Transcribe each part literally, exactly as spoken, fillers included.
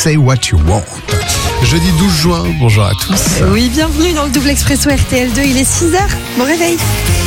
Say What You Want. Jeudi douze juin, bonjour à tous. Oui, bienvenue dans le Double Expresso R T L deux, il est six heures, bon réveil.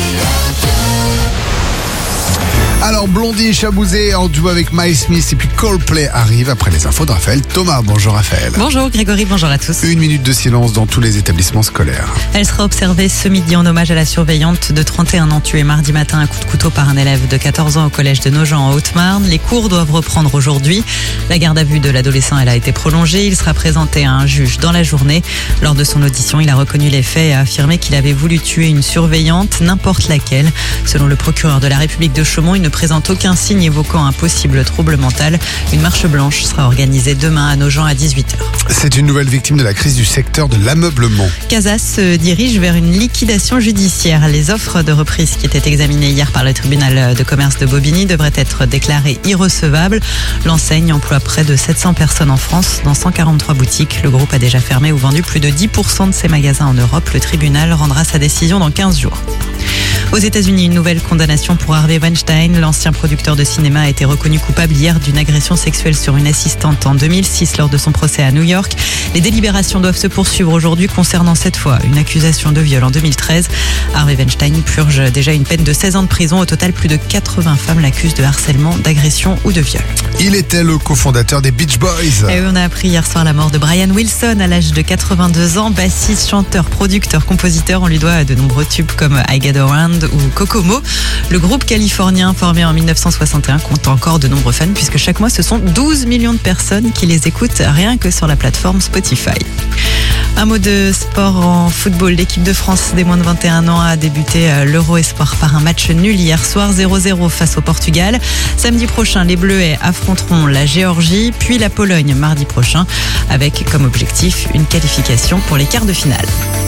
Alors Blondie et Chabouzé en duo avec Miles Smith et puis Coldplay arrive après les infos de Raphaël Thomas. Bonjour Raphaël. Bonjour Grégory, bonjour à tous. Une minute de silence dans tous les établissements scolaires. Elle sera observée ce midi en hommage à la surveillante de trente et un ans tuée mardi matin à coup de couteau par un élève de quatorze ans au collège de Nogent en Haute-Marne. Les cours doivent reprendre aujourd'hui. La garde à vue de l'adolescent, elle a été prolongée. Il sera présenté à un juge dans la journée. Lors de son audition, il a reconnu les faits et a affirmé qu'il avait voulu tuer une surveillante, n'importe laquelle. Selon le procureur de la République de Chaumont, il ne présente aucun signe évoquant un possible trouble mental. Une marche blanche sera organisée demain à Nogent à dix-huit heures. C'est une nouvelle victime de la crise du secteur de l'ameublement. Casas se dirige vers une liquidation judiciaire. Les offres de reprise qui étaient examinées hier par le tribunal de commerce de Bobigny devraient être déclarées irrecevables. L'enseigne emploie près de sept cents personnes en France dans cent quarante-trois boutiques. Le groupe a déjà fermé ou vendu plus de dix pour cent de ses magasins en Europe. Le tribunal rendra sa décision dans quinze jours. Aux États-Unis, une nouvelle condamnation pour Harvey Weinstein. L'ancien producteur de cinéma a été reconnu coupable hier d'une agression sexuelle sur une assistante en deux mille six lors de son procès à New York. Les délibérations doivent se poursuivre aujourd'hui concernant cette fois une accusation de viol en deux mille treize. Harvey Weinstein purge déjà une peine de seize ans de prison. Au total, plus de quatre-vingts femmes l'accusent de harcèlement, d'agression ou de viol. Il était le cofondateur des Beach Boys. Et on a appris hier soir la mort de Brian Wilson à l'âge de quatre-vingt-deux ans. Bassiste, chanteur, producteur, compositeur. On lui doit de nombreux tubes comme I Get Around ou Kokomo. Le groupe californien formé en mille neuf cent soixante et un compte encore de nombreux fans puisque chaque mois ce sont douze millions de personnes qui les écoutent rien que sur la plateforme Spotify. Un mot de sport en football. L'équipe de France des moins de vingt et un ans a débuté l'Euro Espoir par un match nul hier soir zéro zéro face au Portugal. Samedi prochain, les Bleuets affronteront la Géorgie puis la Pologne mardi prochain avec comme objectif une qualification pour les quarts de finale.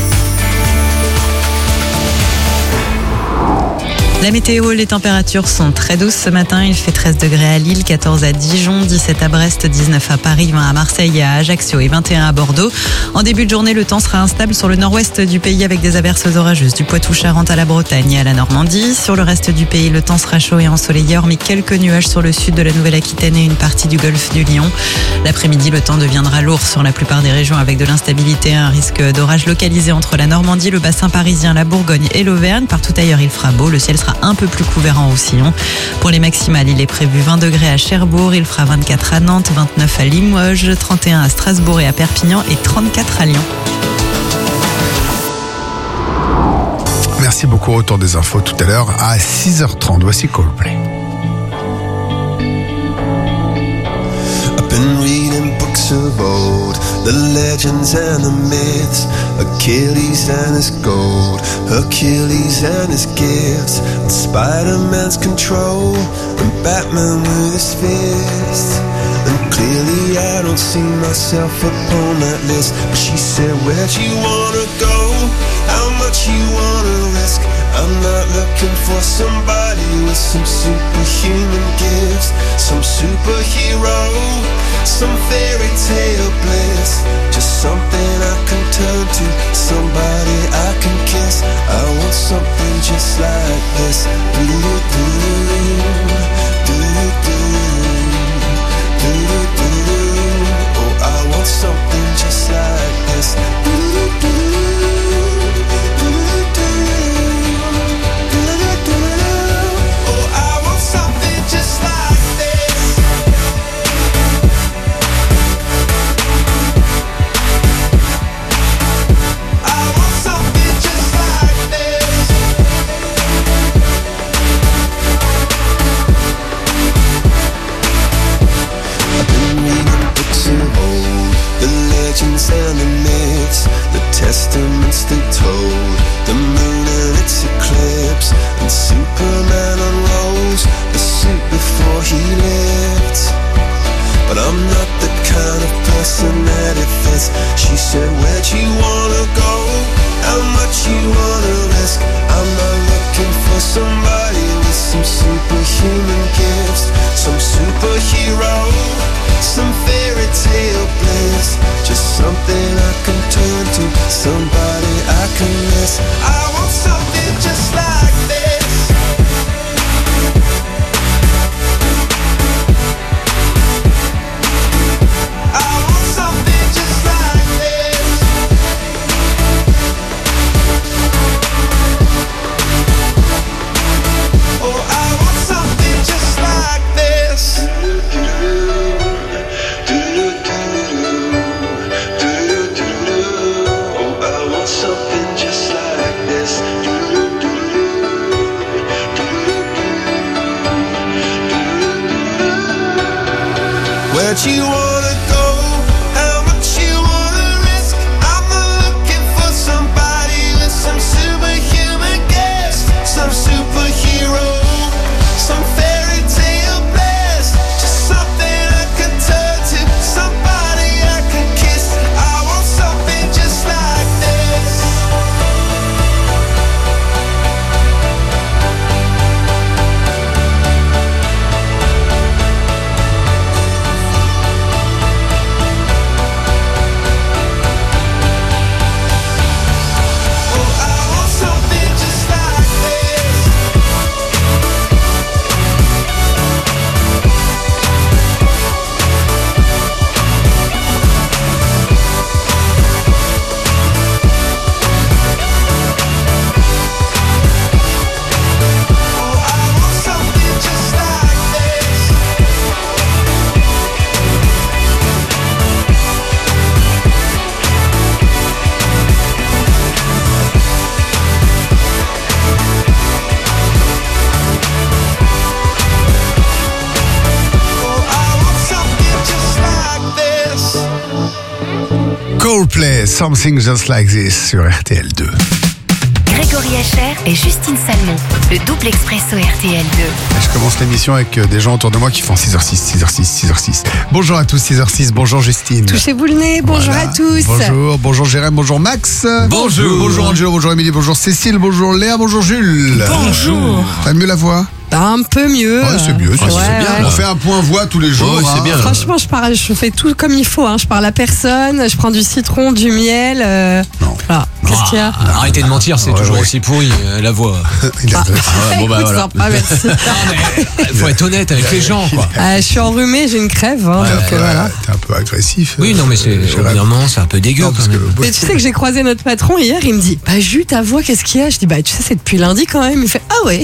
La météo, les températures sont très douces ce matin. Il fait treize degrés à Lille, quatorze à Dijon, dix-sept à Brest, dix-neuf à Paris, vingt à Marseille et à Ajaccio et vingt et un à Bordeaux. En début de journée, le temps sera instable sur le nord-ouest du pays avec des averses orageuses du Poitou-Charentes à la Bretagne et à la Normandie. Sur le reste du pays, le temps sera chaud et ensoleillé, hormis quelques nuages sur le sud de la Nouvelle-Aquitaine et une partie du golfe du Lion. L'après-midi, le temps deviendra lourd sur la plupart des régions avec de l'instabilité, un risque d'orage localisé entre la Normandie, le bassin parisien, la Bourgogne et l'Auvergne. Partout ailleurs, il fera beau. Le ciel sera un peu plus couvert en Roussillon. Pour les maximales, il est prévu vingt degrés à Cherbourg, il fera vingt-quatre à Nantes, vingt-neuf à Limoges, trente et un à Strasbourg et à Perpignan et trente-quatre à Lyon. Merci beaucoup, retour des infos tout à l'heure à six heures trente. Voici Coldplay. Of old, the legends and the myths, Achilles and his gold, Hercules and his gifts, and Spider-Man's control, and Batman with his fists. And clearly I don't see myself upon that list. But she said, where'd you wanna go? How much you wanna risk? I'm not looking for somebody with some superhuman gifts, some superhero, some fairy tale bliss. Just something I can turn to, somebody I can kiss. I want something just like this. Do-do-do, do-do-do, do-do-do. Oh, I want something just like this. Do-do-do. And the myths, the testaments they told, the moon and its eclipse, and Superman unrolls the suit before he lived. But I'm not the kind of person that it fits. She said, where'd you wanna go? How much you wanna risk? I'm not looking for somebody with some superhuman gifts, some superhero, some fairy tale bliss. Just something I can turn to, somebody I can miss. I want something just like this. I want Coldplay, Something Just Like This sur R T L deux. Grégory Hachère et Justine Salmon, le double expresso R T L deux. Je commence l'émission avec des gens autour de moi qui font six heures six, six heures six, six heures six. Bonjour à tous, six heures six, bonjour Justine. Touchez-vous le nez, bonjour Voilà. à tous. Bonjour, bonjour Jérém, bonjour Max. Bonjour. Bonjour Angelo, bonjour Émilie, bonjour Cécile, bonjour Léa, bonjour Jules. Bonjour. T'as mieux la voix? Un peu mieux. Ouais, c'est mieux, c'est Ouais, bien. ouais. On fait un point voix tous les jours. Ouais, c'est hein. bien. Franchement, je, parle, je fais tout comme il faut. Hein. Je parle à personne, je prends du citron, du miel. Euh... Non. Voilà. Qu'est-ce qu'il y a? Ah, arrêtez de mentir, c'est Ouais, toujours ouais. aussi pourri, euh, la voix. Il a- Ah, ouais, bon, bah, Écoute, voilà. sympa, merci. Non, mais faut être honnête avec les gens, quoi. Euh, je suis enrhumée, j'ai une crève. Hein, T'es un donc, peu- euh, voilà. T'es un peu agressif. Oui, non, mais c'est, Euh, au Jérém. bout d'un moment, c'est un peu dégueu, Non, parce quand que- même. Mais tu sais que j'ai croisé notre patron hier, il me dit bah Jus, ta voix, qu'est-ce qu'il y a? Je dis bah tu sais, c'est depuis lundi quand même. Il fait ah ouais.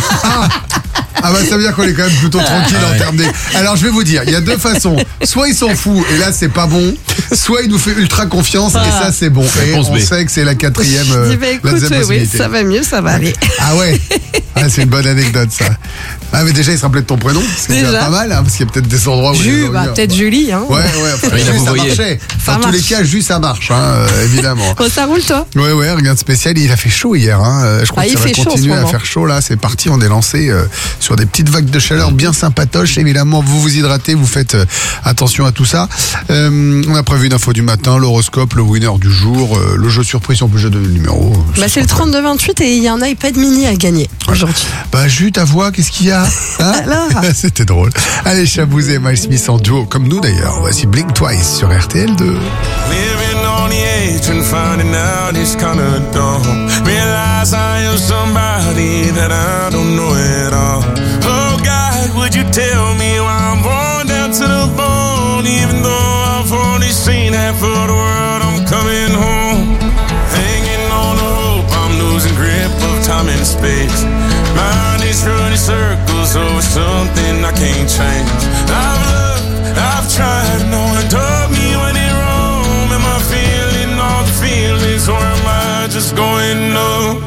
Ah bah ça veut dire qu'on est quand même plutôt tranquille en termes des... Alors je vais vous dire, il y a deux façons. Soit il s'en fout et là c'est pas bon, soit il nous fait ultra confiance et Ah. ça c'est bon. Et Réponse on B. sait que c'est la quatrième, Je euh, dis bah la écoute, deuxième oui, oui, possibilité. ça va mieux, ça va aller. Ah ouais, ah, c'est une bonne anecdote ça. Ah mais déjà il se rappelait de ton prénom, c'est déjà Déjà. pas mal, hein, parce qu'il y a peut-être des endroits où... il Jus, est bah dans le peut-être mur. Julie. Hein. Ouais, ouais, enfin, Oui, là, Jus, vous ça voyez. marchait. Ça Dans tous les marche. cas, Jus, ça marche, hein, euh, évidemment. Bon, ça roule toi? Ouais, ouais, rien de spécial. Il a fait chaud hier. Hein. Euh, Je crois Ah, que il ça va fait chaud en ce continuer à moment. faire chaud là. C'est parti. On est lancé euh, sur des petites vagues de chaleur bien sympatoches. Évidemment, vous vous hydratez, vous faites euh, attention à tout ça. Euh, on a prévu une info du matin, l'horoscope, le winner du jour, euh, le jeu surprise en plus je donne le numéro. Bah c'est le trente-deux vingt-huit et il y a un iPad mini à gagner aujourd'hui. Bah Jus, ta voix, qu'est-ce qu'il y a hein? Alors C'était drôle. Allez, Chabouzé et Miles Smith en duo, comme nous d'ailleurs. Voici Blink Twice sur R T L deux. Living on the edge and finding out it's kinda dumb. Realize I am somebody that I don't know at all. Oh God, would you tell me why I'm born down to the bone? Even though I've only seen half of the world, I'm coming home. Hanging on the hope, I'm losing grip of time and space. Mind is running circles over something I can't change. I've looked, I've tried, no one told me when it wrong. Am I feeling all the feelings or am I just going numb?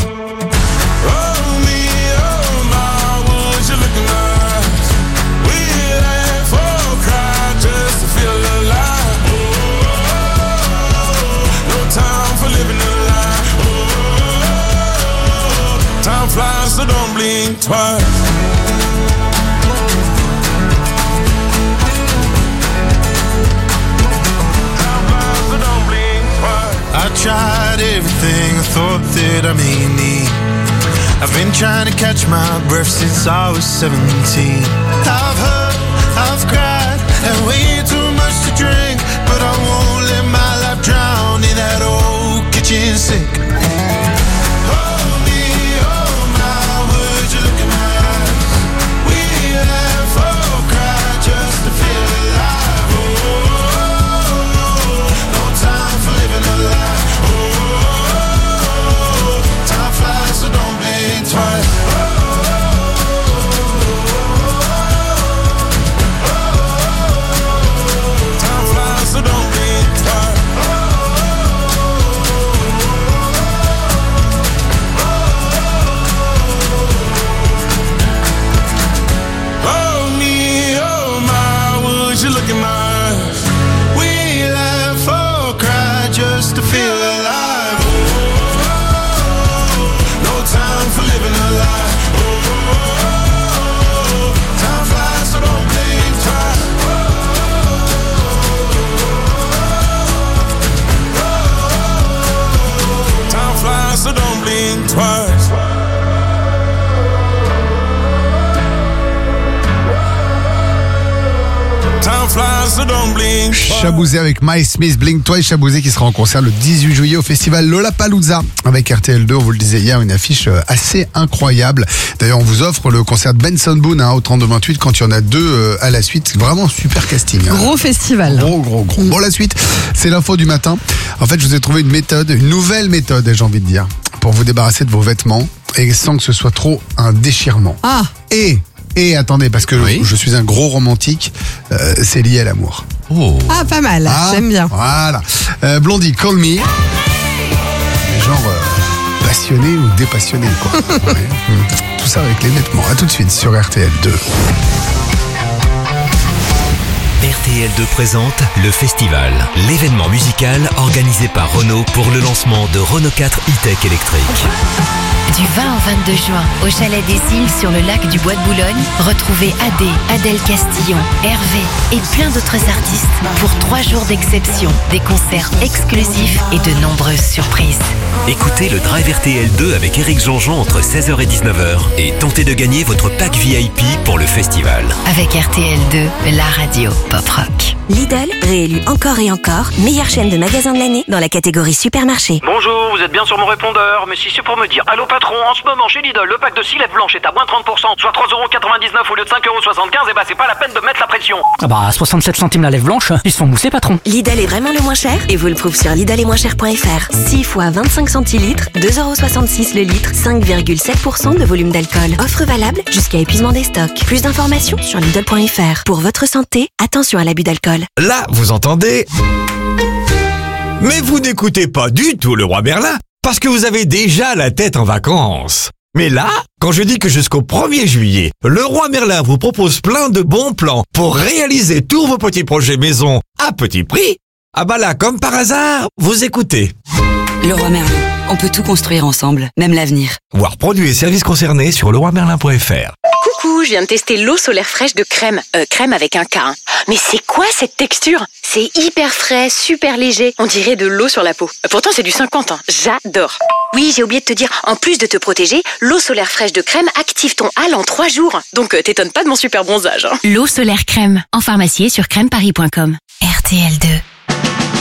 Oh me, oh my, would you look in my eyes? We laugh or cry just to feel alive. Oh, no time for living a lie. Oh, time flies, so don't blink twice. I tried everything I thought that I may need. I've been trying to catch my breath since I was seventeen. I've hurt, I've cried, and way too much to drink, but I won't let my life drown in that old kitchen sink. Oh me, oh my, would you look in my eyes? We laugh or cry just to feel alive. Oh, no time for living a lie. Oh, time flies, so don't blink twice. Time flies, so don't blink twice. Oh me, oh my, would you look in my eyes? We laugh or cry just to feel alive. Oh, no time for living a lie. Oh, time flies, so don't blink twice. Oh, time flies, so don't blink twice. Time flies, so don't blink twice. Chabouzé avec Miles Smith, Blink Twice. Chabouzé qui sera en concert le dix-huit juillet au festival Lollapalooza avec R T L deux. On vous le disait hier, une affiche euh, assez incroyable. D'ailleurs, on vous offre le concert de Benson Boone hein, au trente-deux vingt-huit quand il y en a deux euh, à la suite. Vraiment super casting. hein. Gros festival. Gros, gros, gros. Bon, la suite, c'est l'info du matin. En fait, je vous ai trouvé une méthode, une nouvelle méthode, j'ai envie de dire, pour vous débarrasser de vos vêtements et sans que ce soit trop un déchirement. Ah, Et, et attendez, parce que Oui. je suis un gros romantique, euh, c'est lié à l'amour. Oh. ah pas mal, Ah, j'aime bien. Voilà. Euh, Blondie, Call Me. Genre euh, passionné ou dépassionné, quoi. Ouais. Mm. Tout ça avec les vêtements. À tout de suite sur R T L deux. R T T L deux présente le Festival, l'événement musical organisé par Renault pour le lancement de Renault quatre e-Tech électrique. Du vingt au vingt-deux juin, au Chalet des Îles sur le lac du Bois de Boulogne, retrouvez Adé, Adèle Castillon, Hervé et plein d'autres artistes pour trois jours d'exception, des concerts exclusifs et de nombreuses surprises. Écoutez le Drive R T L deux avec Éric Jean-Jean entre seize heures et dix-neuf heures et tentez de gagner votre pack V I P pour le festival. Avec R T L deux, la radio pop rock. Lidl, réélu encore et encore, meilleure chaîne de magasins de l'année dans la catégorie supermarché. Bonjour, vous êtes bien sur mon répondeur, mais si c'est pour me dire allô patron, en ce moment chez Lidl, le pack de six lèvres blanches est à moins trente pour cent, soit trois euros quatre-vingt-dix-neuf au lieu de cinq euros soixante-quinze, et bah c'est pas la peine de mettre la pression. Ah bah soixante-sept centimes la lèvre blanche, ils sont moussés patron. Lidl est vraiment le moins cher et vous le prouve sur lidl et moins cher point f r. six fois vingt-cinq centilitres, deux euros soixante-six le litre, cinq virgule sept pour cent de volume d'alcool. Offre valable jusqu'à épuisement des stocks. Plus d'informations sur lidl point f r. Pour votre santé, attention à l'abus d'alcool. Là, vous entendez? Mais vous n'écoutez pas du tout le Roi Merlin, parce que vous avez déjà la tête en vacances. Mais là, quand je dis que jusqu'au premier juillet, le Roi Merlin vous propose plein de bons plans pour réaliser tous vos petits projets maison à petit prix, ah bah là, comme par hasard, vous écoutez. Le Roi Merlin, on peut tout construire ensemble, même l'avenir. Voir produits et services concernés sur le roi merlin point f r. Coucou, je viens de tester l'eau solaire fraîche de Crème. Euh, Crème avec un K. Hein. Mais c'est quoi cette texture? C'est hyper frais, super léger. On dirait de l'eau sur la peau. Pourtant, c'est du cinquante. Hein. J'adore. Oui, j'ai oublié de te dire, en plus de te protéger, l'eau solaire fraîche de Crème active ton hâle en trois jours. Donc, euh, t'étonnes pas de mon super bronzage. Hein. L'eau solaire Crème, en pharmacie et sur crème paris point com. R T L deux.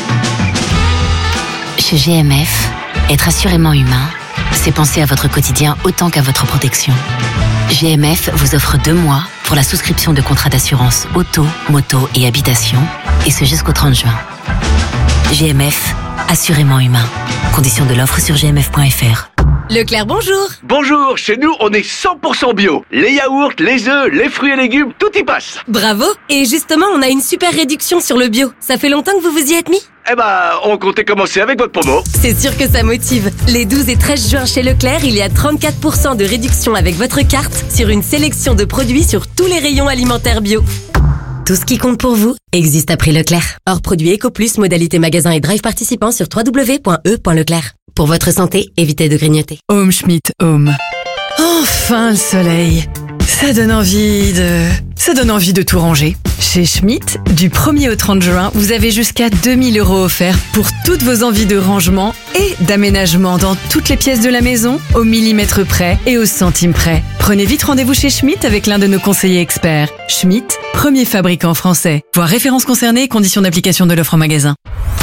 Chez G M F, être assurément humain, c'est penser à votre quotidien autant qu'à votre protection. G M F vous offre deux mois pour la souscription de contrats d'assurance auto, moto et habitation, et ce jusqu'au trente juin. G M F, assurément humain. Conditions de l'offre sur g m f point f r. Leclerc, bonjour. Bonjour, chez nous, on est cent pour cent bio. Les yaourts, les œufs, les fruits et légumes, tout y passe. Bravo. Et justement, on a une super réduction sur le bio. Ça fait longtemps que vous vous y êtes mis? Eh ben, on comptait commencer avec votre promo. C'est sûr que ça motive. Les douze et treize juin chez Leclerc, il y a trente-quatre pour cent de réduction avec votre carte sur une sélection de produits sur tous les rayons alimentaires bio. Tout ce qui compte pour vous existe à prix Leclerc. Hors produit EcoPlus, modalité magasin et drive participant sur w w w point e point leclerc. Pour votre santé, évitez de grignoter. Home Schmidt Home. Enfin le soleil. Ça donne envie de... Ça donne envie de tout ranger. Chez Schmidt, du premier au trente juin, vous avez jusqu'à deux mille euros offerts pour toutes vos envies de rangement et d'aménagement dans toutes les pièces de la maison, au millimètre près et au centime près. Prenez vite rendez-vous chez Schmidt avec l'un de nos conseillers experts. Schmidt, premier fabricant français. Voir références concernées et conditions d'application de l'offre en magasin.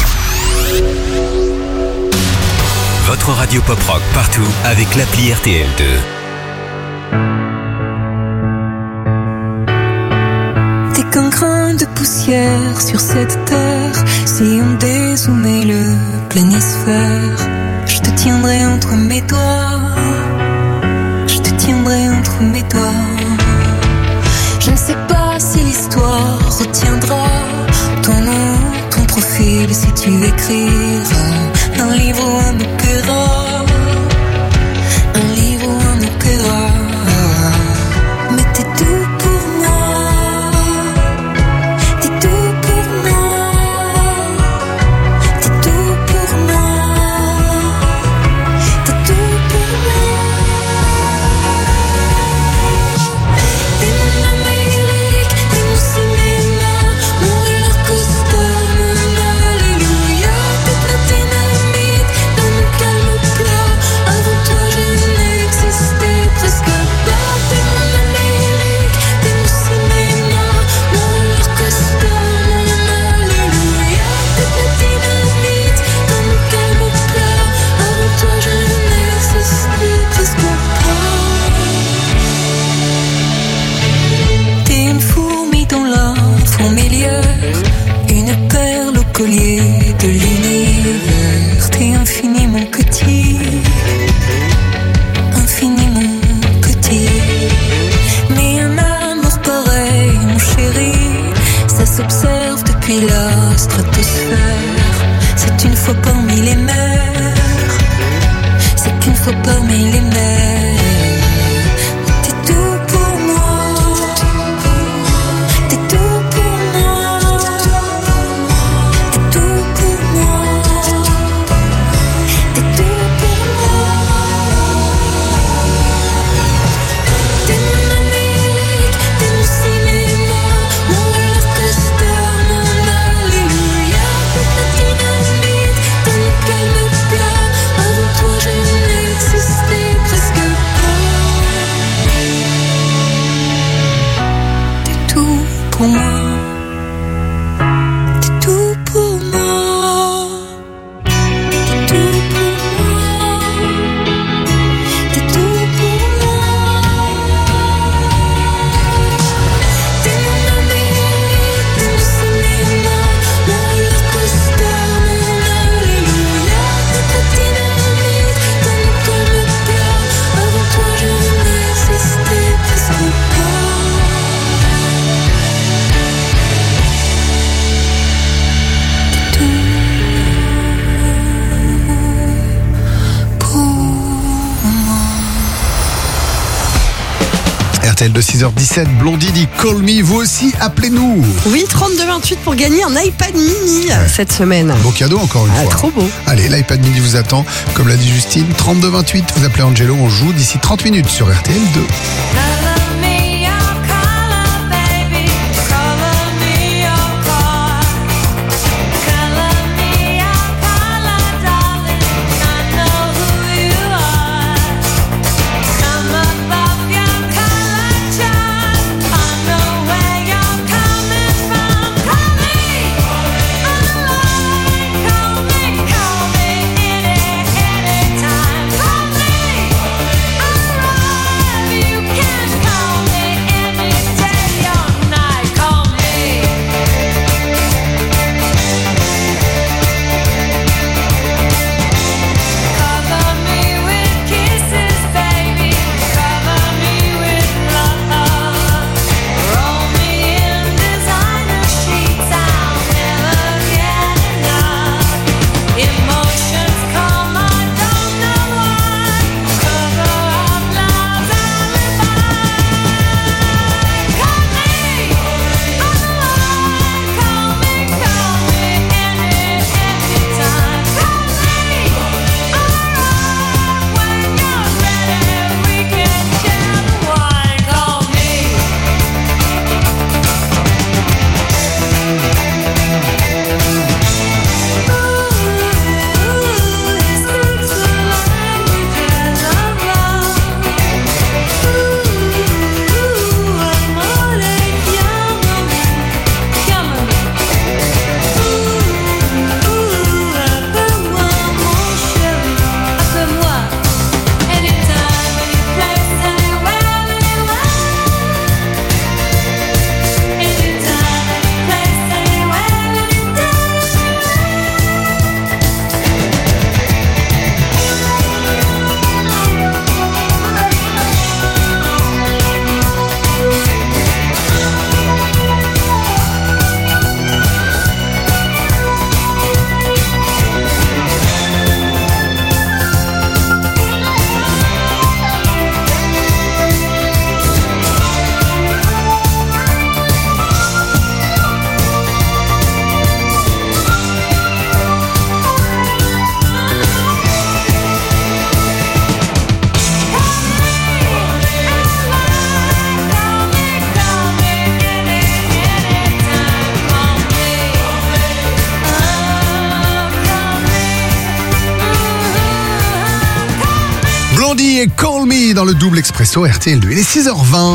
Votre radio pop rock partout avec l'appli R T L deux. T'es qu'un grain de poussière sur cette terre. Si on dézoomait le planisphère, je te tiendrai entre mes doigts. Je te tiendrai entre mes doigts. Je ne sais pas si l'histoire retiendra ton nom, ton profil, si tu écriras un livre ou un opéra, un livre ou un opéra. Mais t'es tout pour moi, t'es tout pour moi, t'es tout pour moi, t'es tout pour moi. T'es mon Amérique, t'es mon cinéma, mon roller coaster, mon alléluia. T'es ta dynamite dans mon calme plat. Avant toi je n'existais presque pas. T'es mon Amérique, t'es mon cinéma, mon roller coaster, mon alléluia. T'es ta dynamite dans mon calme plat. Avant toi je n'existais presque pas. T'es une fourmi dans la fourmilière, une perle au collier de l'univers. T'es infiniment petit, infiniment petit. Mais un amour pareil, mon chéri, ça s'observe depuis la stratosphère. C'est une fois parmi les mers, c'est qu'une fois parmi les mers. T'es tout pour moi, t'es tout pour moi, t'es tout pour moi. R T L de six heures dix-sept, Blondie dit Call Me, vous aussi appelez-nous. Oui, trente-deux vingt-huit pour gagner un iPad mini ouais. cette semaine. Beau cadeau encore une ah, fois. Trop beau. Allez, l'iPad mini vous attend. Comme l'a dit Justine, trente-deux vingt-huit, vous appelez Angelo, on joue d'ici trente minutes sur R T L deux. Blondie et Call Me dans le double expresso R T L deux. Il est six heures vingt.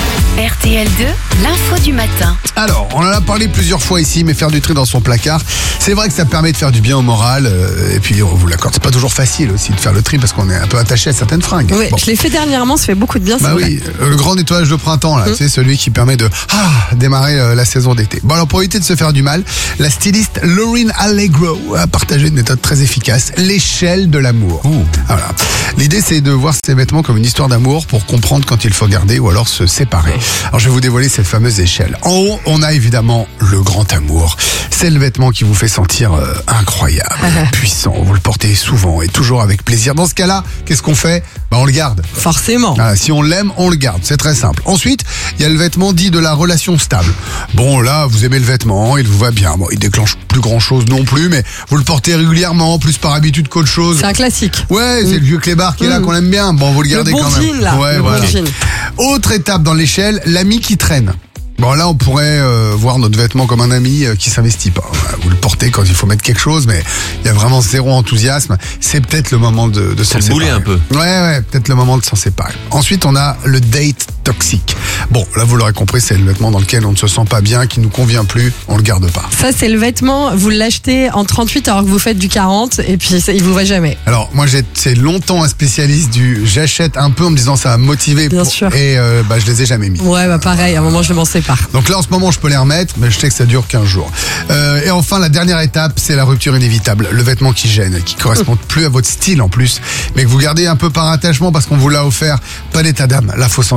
R T L deux, l'info du matin. Alors, on en a parlé plusieurs fois ici, mais faire du tri dans son placard, c'est vrai que ça permet de faire du bien au moral. Euh, et puis, on vous l'accorde, c'est pas toujours facile aussi de faire le tri parce qu'on est un peu attaché à certaines fringues. Oui, bon. Je l'ai fait dernièrement, ça fait beaucoup de bien. Bah c'est oui, vrai. le grand nettoyage de printemps, là, Mmh. c'est celui qui permet de ah, démarrer euh, la saison d'été. Bon, alors pour éviter de se faire du mal, la styliste Lauren Allegro a partagé une méthode très efficace, l'échelle de l'amour. Ouh. Voilà. L'idée, c'est de voir ces vêtements comme une histoire d'amour pour comprendre quand il faut garder ou alors se séparer. Alors, je vais vous dévoiler cette fameuse échelle. En haut, on a évidemment le grand amour. C'est le vêtement qui vous fait sentir euh, incroyable, puissant. Vous le portez souvent et toujours avec plaisir. Dans ce cas-là, qu'est-ce qu'on fait? Bah, on le garde. Forcément. Voilà, si on l'aime, on le garde. C'est très simple. Ensuite, il y a le vêtement dit de la relation stable. Bon, là, vous aimez le vêtement, il vous va bien. Bon, il déclenche plus grand-chose non plus, mais vous le portez régulièrement, plus par habitude qu'autre chose. C'est un classique. Ouais, c'est Mmh. le vieux clébard qui est là, Mmh. qu'on aime bien. Bon, vous le gardez Le bon quand même. jean, là. Ouais, Le bon voilà. jean. Autre étape dans l'échelle, l'ami qui traîne. Bon, là, on pourrait euh, voir notre vêtement comme un ami euh, qui s'investit pas. Voilà, vous le portez quand il faut mettre quelque chose, mais il y a vraiment zéro enthousiasme. C'est peut-être le moment de, de s'en le séparer. bouler un peu. Ouais, ouais, peut-être le moment de s'en séparer. Ensuite, on a le date toxique. Bon, là, vous l'aurez compris, c'est le vêtement dans lequel on ne se sent pas bien, qui nous convient plus, on le garde pas. Ça, c'est le vêtement, vous l'achetez en trente-huit alors que vous faites du quarante et puis ça, il vous va jamais. Alors, moi, j'ai été longtemps un spécialiste du j'achète un peu en me disant ça va me motiver. Bien pour- sûr. Et euh, bah, je les ai jamais mis. Ouais, bah pareil, à un moment, je m'en sépare. Donc là, en ce moment, je peux les remettre, mais je sais que ça dure quinze jours. Euh, et enfin, la dernière étape, c'est la rupture inévitable. Le vêtement qui gêne, qui correspond plus à votre style en plus, mais que vous gardez un peu par attachement parce qu'on vous l'a offert. Pas d'état d'âme. Là, faut s'en débarrasser.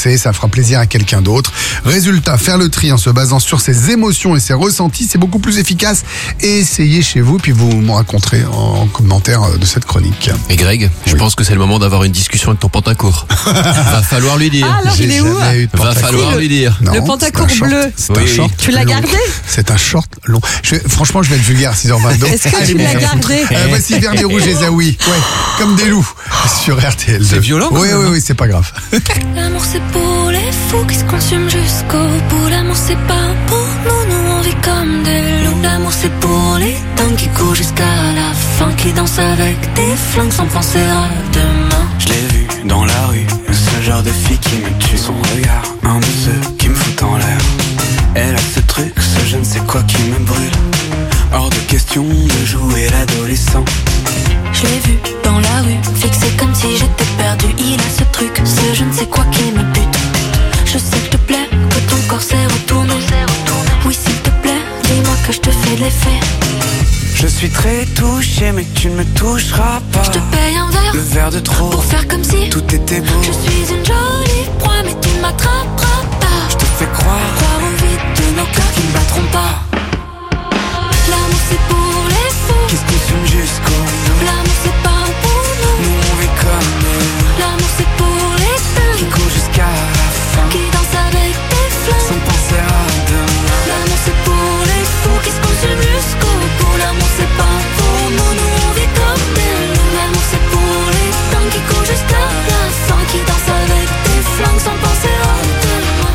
penser, ça fera plaisir à quelqu'un d'autre. Résultat, faire le tri en se basant sur ses émotions et ses ressentis, c'est beaucoup plus efficace. Et essayez chez vous, puis vous me raconterez en commentaire de cette chronique. Et Greg, je pense que c'est le moment d'avoir une discussion avec ton pantacourt. Va falloir lui dire. Ah, alors il est où? Va falloir lui dire. Non, le pantacourt bleu. C'est un short. Tu l'as long. gardé? C'est un short long. Je, franchement, je vais être vulgaire à six heures vingt-deux. Est-ce que tu l'as gardé? euh, Voici Vernis Rouge et Zawi. Ouais, comme des loups sur R T L deux. C'est violent. Oui, oui, oui, c'est pas grave. L'amour c'est pour les fous qui se consument jusqu'au bout. L'amour c'est pas pour nous, nous on vit comme des loups. L'amour c'est pour les dingues qui courent jusqu'à la fin, qui dansent avec des flingues sans penser à demain. Je l'ai vu dans la rue, ce genre de fille qui me tue. Son regard, un de ceux qui me foutent en l'air. Elle a ce truc, ce je ne sais quoi qui me brûle. Hors de question de jouer l'adolescent. Je l'ai vu dans la rue, fixé comme si j'étais perdu. Il a ce truc, ce je ne sais quoi qui me bute. Je sais que te plaît, que ton corps s'est retourné. Oui s'il te plaît, dis-moi que je te fais de l'effet. Je suis très touché mais tu ne me toucheras pas. Je te paye un verre, le verre de trop, pour faire comme si tout était beau. Je suis une jolie proie mais tu ne m'attraperas pas. Je te fais croire, croire au vide de nos cœurs qui ne battront pas. L'amour c'est pour les fous qui se consument jusqu'au bout. L'amour c'est pas pour nous, nous on vit comme nous. L'amour c'est pour les dingues qui courent jusqu'à la fin, qui dansent avec des flingues sans penser à demain. L'amour c'est pour les fous qui se consument jusqu'au bout. L'amour c'est pas pour nous, nous on vit comme des loups. L'amour c'est pour les dingues qui courent jusqu'à la fin, qui dansent avec des flingues sans penser à demain.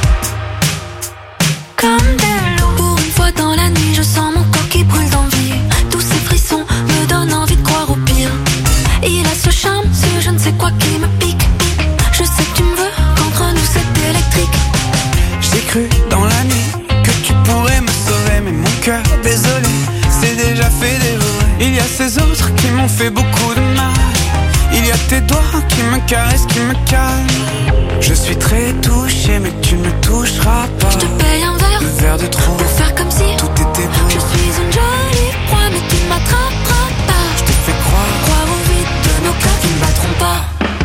Comme des loups. Pour une fois dans la nuit, je sens mon corps qui brûle d'envie. Tous ces frissons me donnent envie de croire au pire. Il a ce charme, ce je ne sais quoi qui me pique. Je sais que tu me veux, qu'entre nous c'est électrique. J'ai cru dans la nuit que tu pourrais me sauver, mais mon cœur, désolé, c'est déjà fait dévorer. Il y a ces autres qui m'ont fait beaucoup de mal. Il y a tes doigts qui me caressent, qui me calment. Je suis très touché, mais tu ne me toucheras pas. Je te paye un verre, le verre de trop, pour faire comme si tout était beau. Je suis une jolie proie, mais tu ne m'attraperas pas. Je te fais croire, croire au vide de nos cœurs qui ne battront pas.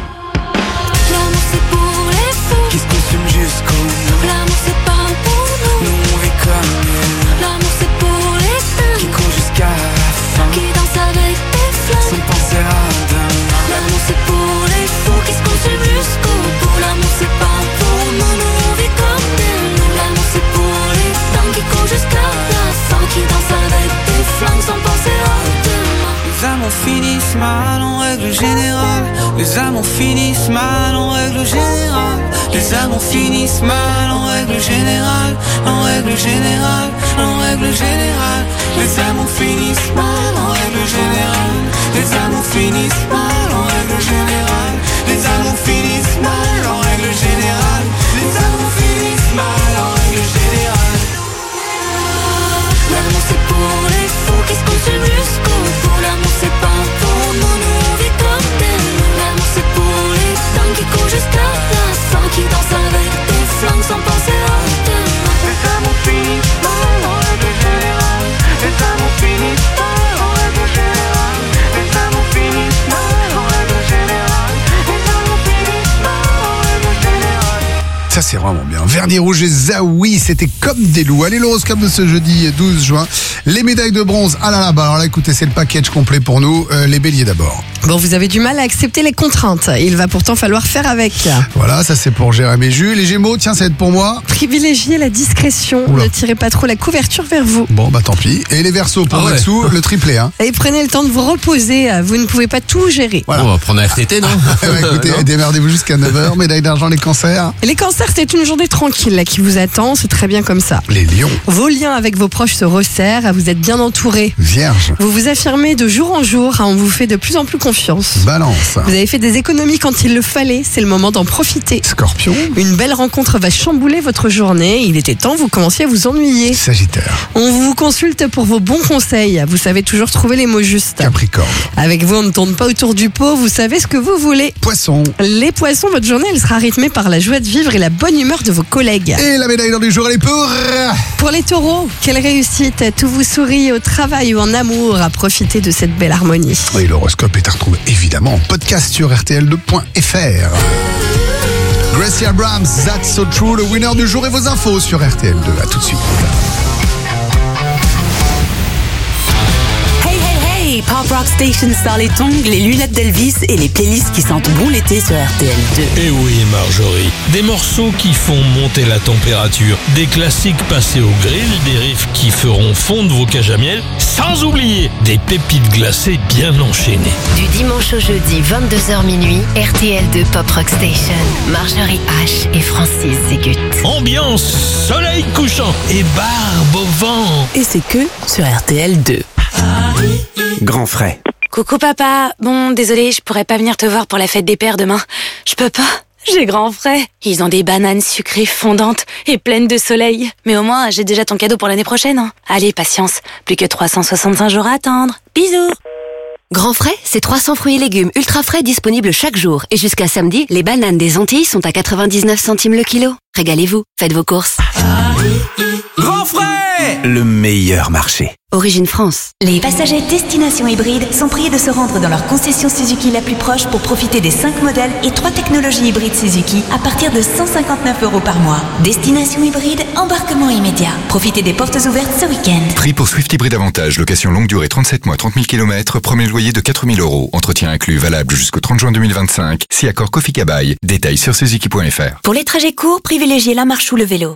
L'amour c'est pour les fous qui se consument jusqu'au bout. L'amour c'est pas pour nous, nous on vit comme nous. L'amour c'est pour les dingues qui courent jusqu'à la fin, qui dansent avec des flingues sans penser à demain. L'amour c'est pour les fous qui se consument jusqu'au bout. L'amour c'est pas pour nous, nous on vit comme des loups. L'amour c'est pour les dingues qui courent jusqu'à la fin, qui dansent avec des flingues sans penser à demain. Les amours finissent mal en règle générale. Les amours finissent mal en règle générale. Les amours finissent mal en règle générale. En règle générale, en règle générale. Les amours finissent mal en règle générale. Les amours finissent mal en règle générale. Les amours finissent mal en règle générale. Les amours finissent mal en règle générale. L'amour c'est pour les fous qui se consument jusqu'au bout. L'amour c'est pas pour nous, nous on vit comme des loups. L'amour c'est pour les dingues qui courent jusqu'à la fin, qui dansent avec des flingues sans penser à demain. Les amours finissent mal en règle générale. Les amours finissent mal en règle générale. Les amours finissent mal en règle générale. Les amours finissent mal en règle générale. Ça c'est vraiment bien. Vernis Rouge et Zawi, c'était comme des loups. Allez, l'horoscope de ce jeudi douze juin. Les médailles de bronze, ah là là, bah alors là écoutez, c'est le package complet pour nous. Euh, les béliers d'abord. Bon, vous avez du mal à accepter les contraintes. Il va pourtant falloir faire avec. Voilà, ça c'est pour Jérémy et Jules. Les gémeaux, tiens, ça va être pour moi. Privilégiez la discrétion. Oula. Ne tirez pas trop la couverture vers vous. Bon, bah tant pis. Et les versos pour Ah ouais. Maxou, le triplé, hein. Et prenez le temps de vous reposer. Vous ne pouvez pas tout gérer. Voilà. On va prendre un F T T, non? Eh ben, écoutez, Non. démerdez-vous jusqu'à neuf heures. Médaille d'argent, les cancers. Et les cancers, c'est une journée tranquille là, qui vous attend. C'est très bien comme ça. Les lions. Vos liens avec vos proches se resserrent. Vous êtes bien entourés. Vierge. Vous vous affirmez de jour en jour. On vous fait de plus en plus confiance. Balance. Vous avez fait des économies quand il le fallait. C'est le moment d'en profiter. Scorpion. Une belle rencontre va chambouler votre journée. Il était temps, vous commenciez à vous ennuyer. Sagittaire. On vous consulte pour vos bons conseils. Vous savez toujours trouver les mots justes. Capricorne. Avec vous, on ne tourne pas autour du pot. Vous savez ce que vous voulez. Poisson. Les poissons, votre journée, elle sera rythmée par la joie de vivre et la bonne humeur de vos collègues. Et la médaille d'or du jour, elle est pour... Pour les taureaux, quelle réussite. Tout vous sourit au travail ou en amour. À profiter de cette belle harmonie. Oui, l'horoscope est à retrouver évidemment en podcast sur R T L deux point F R. Gracie Abrams, That's So True, le winner du jour et vos infos sur R T L deux. À tout de suite. Pop Rock Station sort les tongs, les lunettes d'Elvis et les playlists qui sentent bon l'été sur R T L deux. Eh oui, Marjorie, des morceaux qui font monter la température, des classiques passés au grill, des riffs qui feront fondre vos cages à miel, sans oublier des pépites glacées bien enchaînées. Du dimanche au jeudi, vingt-deux heures minuit, R T L deux Pop Rock Station. Marjorie H et Francis Zégut. Ambiance, soleil couchant et barbe au vent. Et c'est que sur R T L deux. Grand frais. Coucou papa, bon désolé, je pourrais pas venir te voir pour la fête des pères demain. Je peux pas, j'ai grand frais. Ils ont des bananes sucrées fondantes et pleines de soleil. Mais au moins, j'ai déjà ton cadeau pour l'année prochaine. Hein. Allez, patience, plus que trois cent soixante-cinq jours à attendre. Bisous. Grand frais, c'est trois cents fruits et légumes ultra frais disponibles chaque jour. Et jusqu'à samedi, les bananes des Antilles sont à quatre-vingt-dix-neuf centimes le kilo. Régalez-vous, faites vos courses. Grand frais, le meilleur marché. Origine France. Les passagers destination hybride sont priés de se rendre dans leur concession Suzuki la plus proche pour profiter des cinq modèles et trois technologies hybrides Suzuki à partir de cent cinquante-neuf euros par mois. Destination hybride, embarquement immédiat. Profitez des portes ouvertes ce week-end. Prix pour Swift Hybride Avantage, location longue durée trente-sept mois, trente mille kilomètres, premier loyer de quatre mille euros. Entretien inclus, valable jusqu'au trente juin deux mille vingt-cinq. Si accord Kofi Kabaï. Détails sur suzuki point f r. Pour les trajets courts, privilégiez la marche ou le vélo.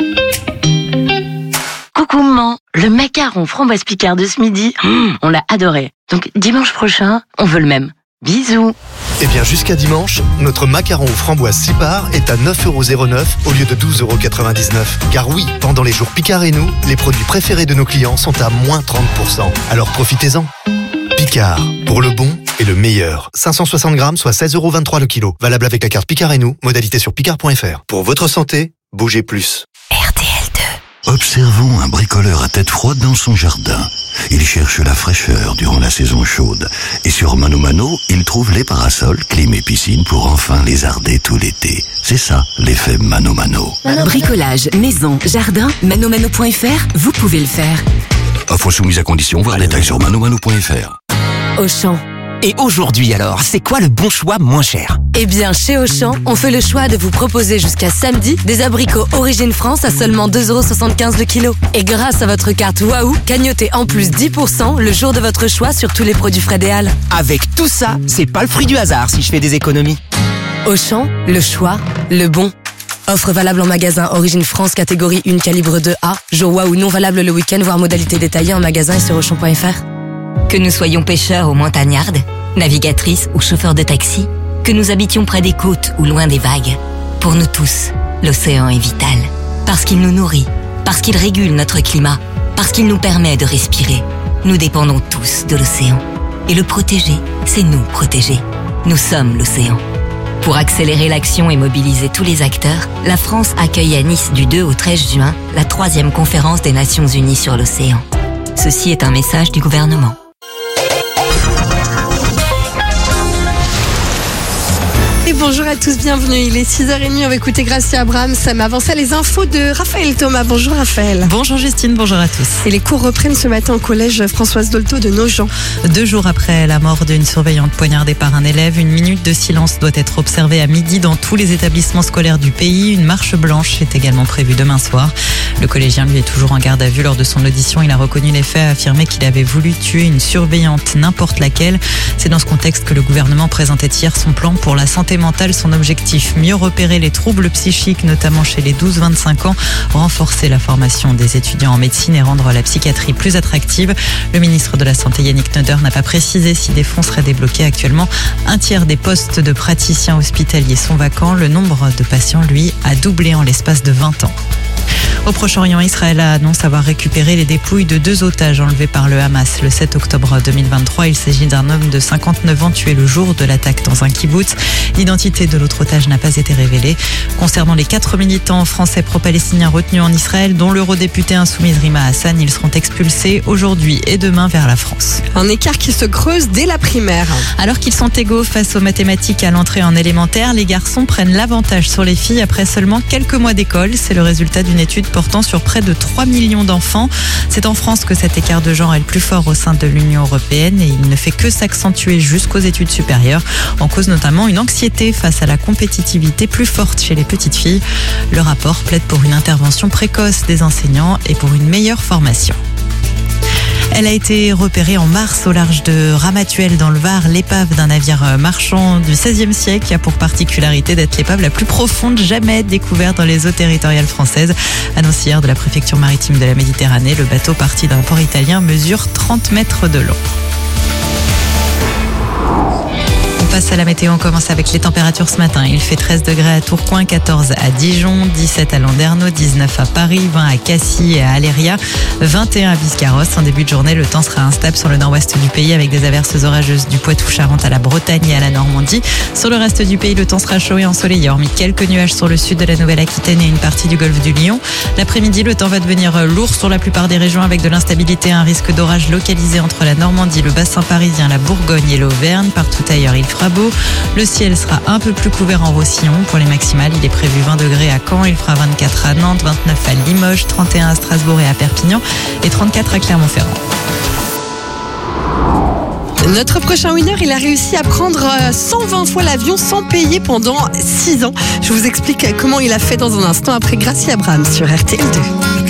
Coucou maman, le macaron framboise Picard de ce midi, mmh, on l'a adoré. Donc dimanche prochain, on veut le même. Bisous. Eh bien jusqu'à dimanche, notre macaron aux framboises six parts est à neuf euros zéro neuf au lieu de douze euros quatre-vingt-dix-neuf. Car oui, pendant les jours Picard et nous, les produits préférés de nos clients sont à moins trente pour cent. Alors profitez-en. Picard, pour le bon et le meilleur. cinq cent soixante grammes, soit seize euros vingt-trois le kilo. Valable avec la carte Picard et nous, modalité sur picard point f r. Pour votre santé, bougez plus. R T L deux. Observons un bricoleur à tête froide dans son jardin. Il cherche la fraîcheur durant la saison chaude. Et sur Mano Mano, il trouve les parasols, clim et piscine pour enfin lézarder tout l'été. C'est ça, l'effet Mano Mano. Bricolage, maison, jardin, manomano point f r, vous pouvez le faire. Offre soumise à condition, voir détails sur manomano point f r. Auchan. Et aujourd'hui alors, c'est quoi le bon choix moins cher? Eh bien, chez Auchan, on fait le choix de vous proposer jusqu'à samedi des abricots Origine France à seulement deux euros soixante-quinze le kilo. Et grâce à votre carte Waouh, cagnotez en plus dix pour cent le jour de votre choix sur tous les produits Frédéal. Avec tout ça, c'est pas le fruit du hasard si je fais des économies. Auchan, le choix, le bon. Offre valable en magasin Origine France catégorie un calibre deux A. Jour Waouh non valable le week-end, voire modalité détaillée en magasin et sur auchan point f r. Que nous soyons pêcheurs ou montagnardes, navigatrices ou chauffeurs de taxi, que nous habitions près des côtes ou loin des vagues, pour nous tous, l'océan est vital. Parce qu'il nous nourrit, parce qu'il régule notre climat, parce qu'il nous permet de respirer. Nous dépendons tous de l'océan. Et le protéger, c'est nous protéger. Nous sommes l'océan. Pour accélérer l'action et mobiliser tous les acteurs, la France accueille à Nice du deux au treize juin la troisième conférence des Nations Unies sur l'océan. Ceci est un message du gouvernement. Et bonjour à tous, bienvenue. Il est six heures trente, on va écouter Gracie Abrams. Ça m'avance les infos de Raphaël Thomas. Bonjour Raphaël. Bonjour Justine, bonjour à tous. Et les cours reprennent ce matin au collège Françoise Dolto de Nogent. Deux jours après la mort d'une surveillante poignardée par un élève, une minute de silence doit être observée à midi dans tous les établissements scolaires du pays. Une marche blanche est également prévue demain soir. Le collégien, lui, est toujours en garde à vue. Lors de son audition, il a reconnu les faits, a affirmé qu'il avait voulu tuer une surveillante, n'importe laquelle. C'est dans ce contexte que le gouvernement présentait hier son plan pour la santé mentale. Son objectif, mieux repérer les troubles psychiques, notamment chez les douze vingt-cinq ans, renforcer la formation des étudiants en médecine et rendre la psychiatrie plus attractive. Le ministre de la Santé, Yannick Neuder, n'a pas précisé si des fonds seraient débloqués. Actuellement, un tiers des postes de praticiens hospitaliers sont vacants. Le nombre de patients, lui, a doublé en l'espace de vingt ans. Au Proche-Orient, Israël annonce avoir récupéré les dépouilles de deux otages enlevés par le Hamas le sept octobre deux mille vingt-trois. Il s'agit d'un homme de cinquante-neuf ans tué le jour de l'attaque dans un kibboutz. L'identité de l'autre otage n'a pas été révélée. Concernant les quatre militants français pro-palestiniens retenus en Israël, dont l'eurodéputée insoumise Rima Hassan, ils seront expulsés aujourd'hui et demain vers la France. Un écart qui se creuse dès la primaire. Alors qu'ils sont égaux face aux mathématiques à l'entrée en élémentaire, les garçons prennent l'avantage sur les filles après seulement quelques mois d'école. C'est le résultat d'une étude portant sur près de trois millions d'enfants. C'est en France que cet écart de genre est le plus fort au sein de l'Union européenne et il ne fait que s'accentuer jusqu'aux études supérieures, en cause notamment une anxiété face à la compétitivité plus forte chez les petites filles. Le rapport plaide pour une intervention précoce des enseignants et pour une meilleure formation. Elle a été repérée en mars au large de Ramatuelle dans le Var. L'épave d'un navire marchand du seizième siècle qui a pour particularité d'être l'épave la plus profonde jamais découverte dans les eaux territoriales françaises. Annoncé hier de la préfecture maritime de la Méditerranée, le bateau parti d'un port italien mesure trente mètres de long. On passe à la météo, on commence avec les températures ce matin. Il fait treize degrés à Tourcoing, quatorze à Dijon, dix-sept à Landerneau, dix-neuf à Paris, vingt à Cassis et à Aléria, vingt et un à Biscarrosse. En début de journée, le temps sera instable sur le nord-ouest du pays avec des averses orageuses du Poitou-Charentes à la Bretagne et à la Normandie. Sur le reste du pays, le temps sera chaud et ensoleillé, hormis quelques nuages sur le sud de la Nouvelle-Aquitaine et une partie du golfe du Lion. L'après-midi, le temps va devenir lourd sur la plupart des régions avec de l'instabilité, un risque d'orage localisé entre la Normandie, le bassin parisien, la Bourgogne et l'Auvergne. Partout ailleurs, il fera beau. Le ciel sera un peu plus couvert en Roussillon. Pour les maximales, il est prévu vingt degrés à Caen, il fera vingt-quatre à Nantes, vingt-neuf à Limoges, trente et un à Strasbourg et à Perpignan et trente-quatre à Clermont-Ferrand. Notre prochain winner, il a réussi à prendre cent vingt fois l'avion sans payer pendant six ans. Je vous explique comment il a fait dans un instant après Gracie Abrams sur R T L deux.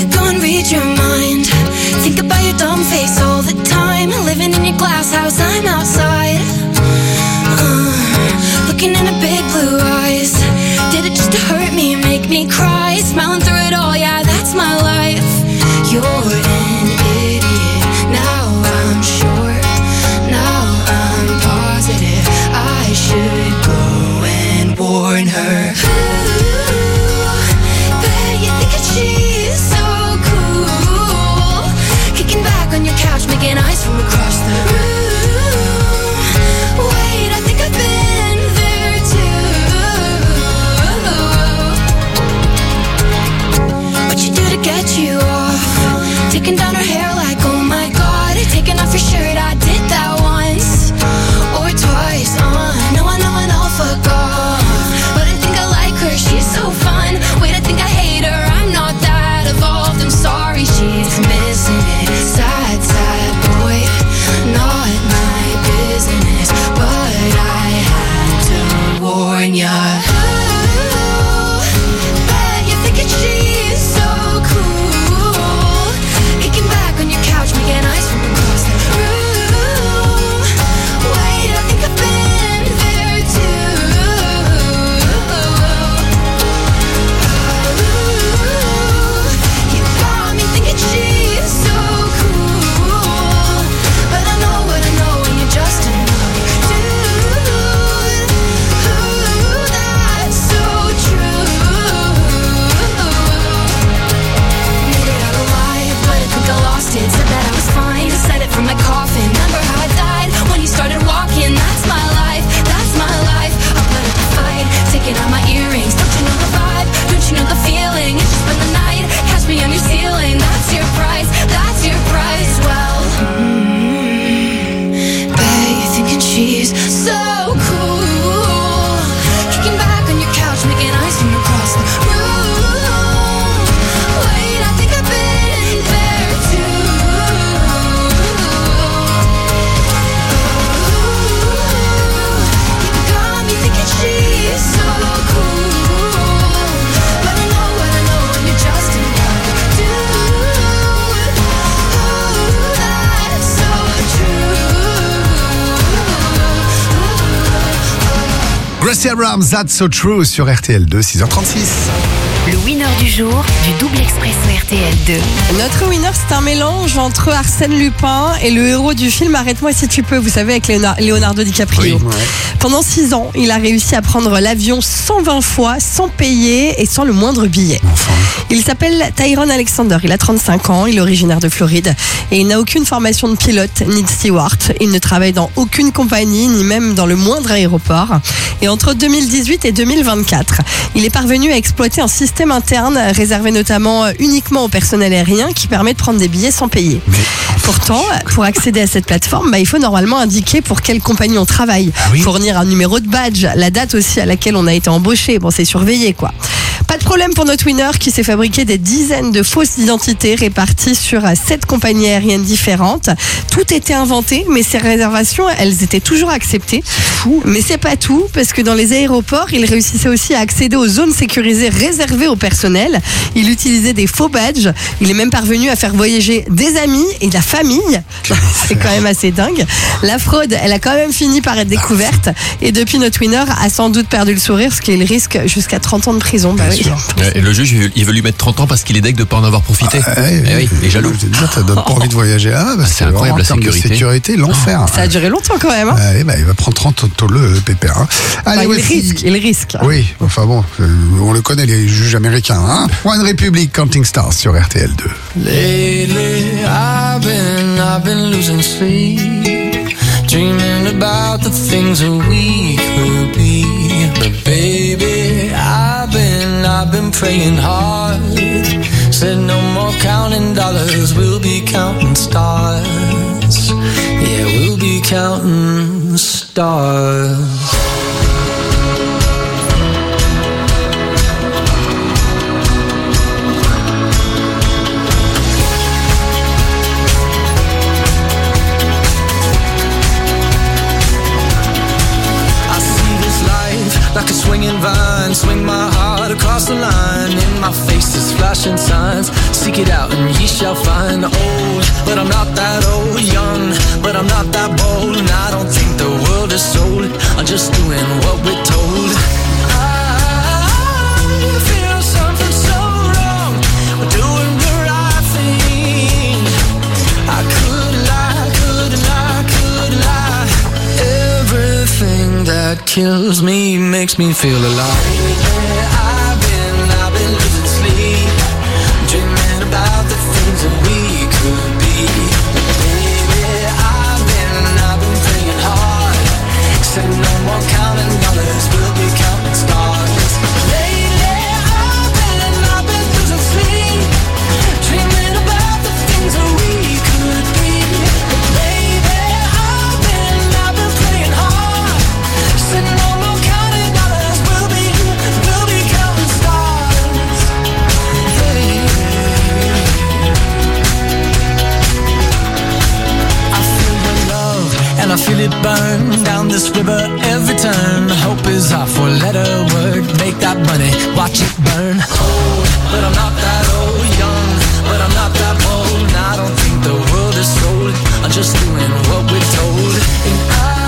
Looking in her big blue eyes. Did it just to hurt me, make me cry? Smiling through it all, yeah, that's my life. You're an idiot, now I'm sure. Now I'm positive I should go and warn her. Ooh, bet you think that she's so cool. Kicking back on your couch, making eyes from across the room. Wait, I think I've been get you off, taking down her hair like oh my god, taking off your shirt, I did that once or twice, uh, no I know I know fuck off, but I think I like her, she's so fun, wait I think I hate her, I'm not that evolved, I'm sorry she's missing it, sad sad boy, not my business, but I had to warn ya. Gracie Abrams, That's So True sur R T L deux, six heures trente-six. Le winner du jour du double expresso R T L deux. Notre winner, c'est un mélange entre Arsène Lupin et le héros du film Arrête-moi si tu peux, vous savez, avec Leonardo DiCaprio. Oui, ouais. Pendant six ans, il a réussi à prendre l'avion cent vingt fois sans payer et sans le moindre billet. Enfin. Il s'appelle Tyrone Alexander, il a trente-cinq ans, il est originaire de Floride et il n'a aucune formation de pilote ni de steward. Il ne travaille dans aucune compagnie ni même dans le moindre aéroport. Et entre deux mille dix-huit et deux mille vingt-quatre, il est parvenu à exploiter un système interne réservé notamment uniquement au personnel aérien qui permet de prendre des billets sans payer. Mais pourtant, pour accéder à cette plateforme, bah, il faut normalement indiquer pour quelle compagnie on travaille, ah oui. fournir un numéro de badge, la date aussi à laquelle on a été embauché. Bon, c'est surveillé quoi. Pas de problème. Problème pour notre winner qui s'est fabriqué des dizaines de fausses identités réparties sur sept compagnies aériennes différentes. Tout était inventé, mais ces réservations, elles étaient toujours acceptées. Mais c'est pas tout, parce que dans les aéroports, il réussissait aussi à accéder aux zones sécurisées réservées au personnel. Il utilisait des faux badges. Il est même parvenu à faire voyager des amis et de la famille. C'est quand même assez dingue. La fraude, elle a quand même fini par être découverte. Et depuis, notre winner a sans doute perdu le sourire, ce qui est le risque jusqu'à trente ans de prison. Bah oui. Et le juge, il veut lui mettre trente ans parce qu'il est deg de pas en avoir profité. Ah, ouais, eh oui, il est jaloux. Je veux dire, ça donne pas envie de voyager. Ah, bah, c'est incroyable, la sécurité. sécurité, l'enfer. Ça a duré longtemps quand même. Hein. Ah, bah, il va prendre trente ans de tôle, le pépère. Hein. Allez, bah, ouais, il risque, il risque. Oui, enfin bon, on le connaît, les juges américains. Hein. One Republic, Counting Stars sur R T L deux. Lately, I've been, I've been losing sleep, dreaming about the things that we could be. But baby, I've been, I've been praying hard. Said no more counting dollars, we'll be counting stars. Yeah, we'll be counting stars. Like a swinging vine, swing my heart across the line. In my face is flashing signs. Seek it out and ye shall find. Old, but I'm not that old. Young, but I'm not that bold. And I don't think the world is sold. I'm just doing what we're told. I feel something so wrong. We're doing the right thing. I could lie, could lie, could lie. Everything that kills me makes me feel alive. I've been, I've been losing sleep, dreaming about the things that we could be. Baby, I've been, I've been praying hard. Said no more counting dollars, we'll be counting stars. Lately, I've been, I've been losing sleep, dreaming about the things that we could be. Baby, I've been, I've been praying hard. Said no more counting dollars, we'll be, we'll be counting stars. Hey. I feel the love and I feel it burn down this river every turn. Hope is our four-letter word. Make that money, watch it burn. Old, but I'm not that old. Young, but I'm not that bold. And I don't think the world is sold. I'm just doing what we're told. And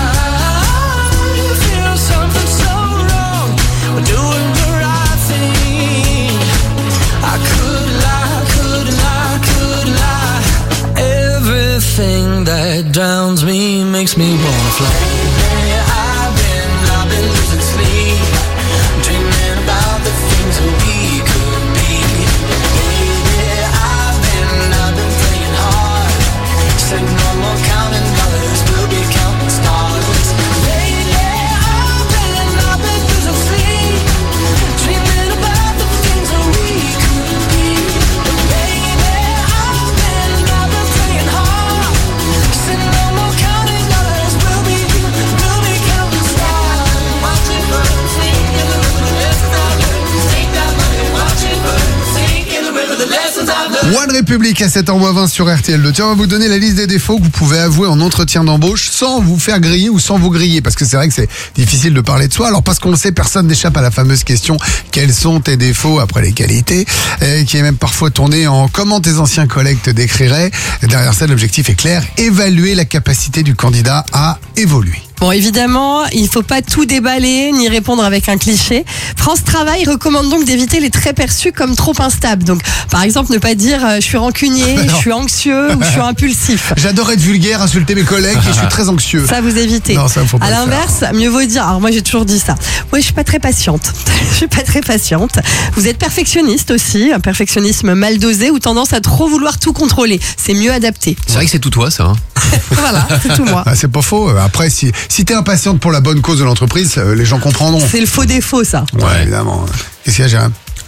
I feel something so wrong. We're doing the right thing. I could lie, could lie, could lie. Everything that drowns me makes me wanna fly. I've been, I've been losing sleep, dreaming about the things that we could be. Baby, I've been, I've been praying hard. Said no more counting dollars, we'll be counting stars. Lately, I've been, I've been losing sleep, dreaming about the things that we could be. Baby, I've been, I've been praying hard. Said no more counting dollars, we'll be, we'll be counting stars. Watch it burn, sink in the river, the lessons I learned. Take that money, watch it burn, sink in the river, the lessons I learned. One Republic à sept vingt sur R T L deux. Tiens, on va vous donner la liste des défauts que vous pouvez avouer en entretien d'embauche sans vous faire griller ou sans vous griller. Parce que c'est vrai que c'est difficile de parler de soi. Alors parce qu'on le sait, personne n'échappe à la fameuse question « Quels sont tes défauts après les qualités ?» euh, qui est même parfois tournée en « Comment tes anciens collègues te décriraient ?» Derrière ça, l'objectif est clair, évaluer la capacité du candidat à évoluer. Bon, évidemment, il ne faut pas tout déballer ni répondre avec un cliché. France Travail recommande donc d'éviter les traits perçus comme trop instables. Donc, par exemple, ne pas dire euh, je suis rancunier, je suis anxieux ou je suis impulsif. J'adore être vulgaire, insulter mes collègues et je suis très anxieux. Ça, vous évitez. Non, ça, faut pas à le l'inverse, mieux vaut dire. Alors moi, j'ai toujours dit ça. Moi, je suis pas très patiente. Je suis pas très patiente. Vous êtes perfectionniste aussi, un perfectionnisme mal dosé ou tendance à trop vouloir tout contrôler. C'est mieux adapté. C'est vrai que c'est tout toi, ça. Hein. Voilà, c'est tout moi. Ah, c'est pas faux. Après, si, si t'es impatiente pour la bonne cause de l'entreprise, les gens comprendront. C'est le faux défaut, ça. Ouais, ouais. Évidemment. Qu'est-ce qu'il y a, Jérôme ?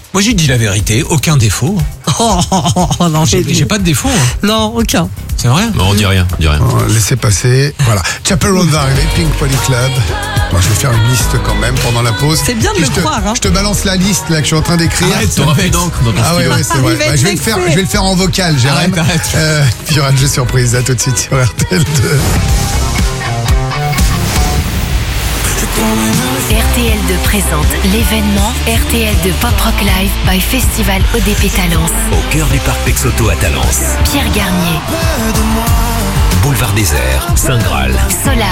Moi j'ai dit la vérité, aucun défaut. Oh, non, J'ai, j'ai pas de défaut. hein. Non, aucun. C'est vrai? Non, on dit rien, on dit rien. Oh, laissez passer. Voilà. Chapel Roan va arriver, Pink Pony Club. Moi, je vais faire une liste quand même pendant la pause. C'est bien de Puis le je te, croire, hein. Je te balance la liste là que je suis en train d'écrire. Arrête, T'auras plus d'encre dans ton Ah ouais, stylo. ouais, c'est vrai. Il va Bah, être je vais le faire, vexé. je vais le faire en vocal, Jérém. Arrête, arrête. Euh, puis il y aura le jeu surprise là tout de suite sur R T L deux. R T L deux présente l'événement R T L deux Pop Rock Live by Festival O D P Talence. Au cœur du parc Pexoto à Talence. Pierre Garnier, Boulevard Désert, Saint-Graal. Solane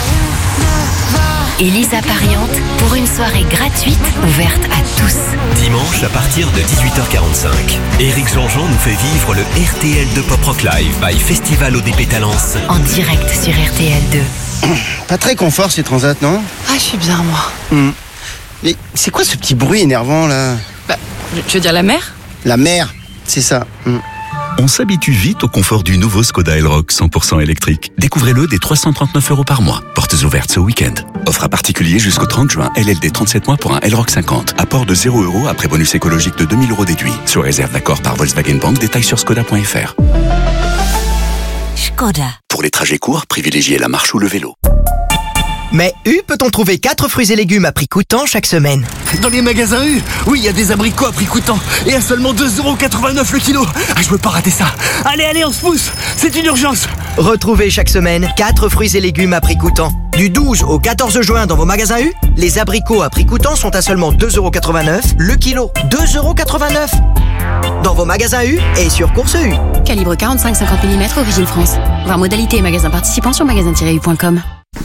et Lisa Pariante pour une soirée gratuite ouverte à tous. Dimanche à partir de dix-huit heures quarante-cinq. Éric Jean-Jean nous fait vivre le R T L deux Pop Rock Live by Festival O D P Talence. En direct sur R T L deux. Pas très confort ces transats, non? Ah, je suis bien, moi. Hmm. Mais c'est quoi ce petit bruit énervant là? Bah, tu veux dire la mer? La mer, c'est ça. Hmm. On s'habitue vite au confort du nouveau Skoda Elroq cent pour cent électrique. Découvrez-le dès trois cent trente-neuf euros par mois. Portes ouvertes ce week-end. Offre à particulier jusqu'au trente juin. L L D trente-sept mois pour un Elroq cinquante. Apport de zéro euros après bonus écologique de deux mille euros déduit. Sous réserve d'accord par Volkswagen Bank. Détails sur skoda point f r. Skoda. Pour les trajets courts, privilégiez la marche ou le vélo. Mais U peut-on trouver quatre fruits et légumes à prix coûtant chaque semaine? Dans les magasins U, oui, il y a des abricots à prix coûtant et à seulement deux euros quatre-vingt-neuf le kilo. Ah, je veux pas rater ça. Allez, allez, on se pousse, c'est une urgence. Retrouvez chaque semaine quatre fruits et légumes à prix coûtant. Du douze au quatorze juin dans vos magasins U, les abricots à prix coûtant sont à seulement deux euros quatre-vingt-neuf le kilo. deux euros quatre-vingt-neuf dans vos magasins U et sur Course U. Calibre quarante-cinq cinquante millimètres, origine France. Voir modalité et magasin participant sur magasin tiret u point com.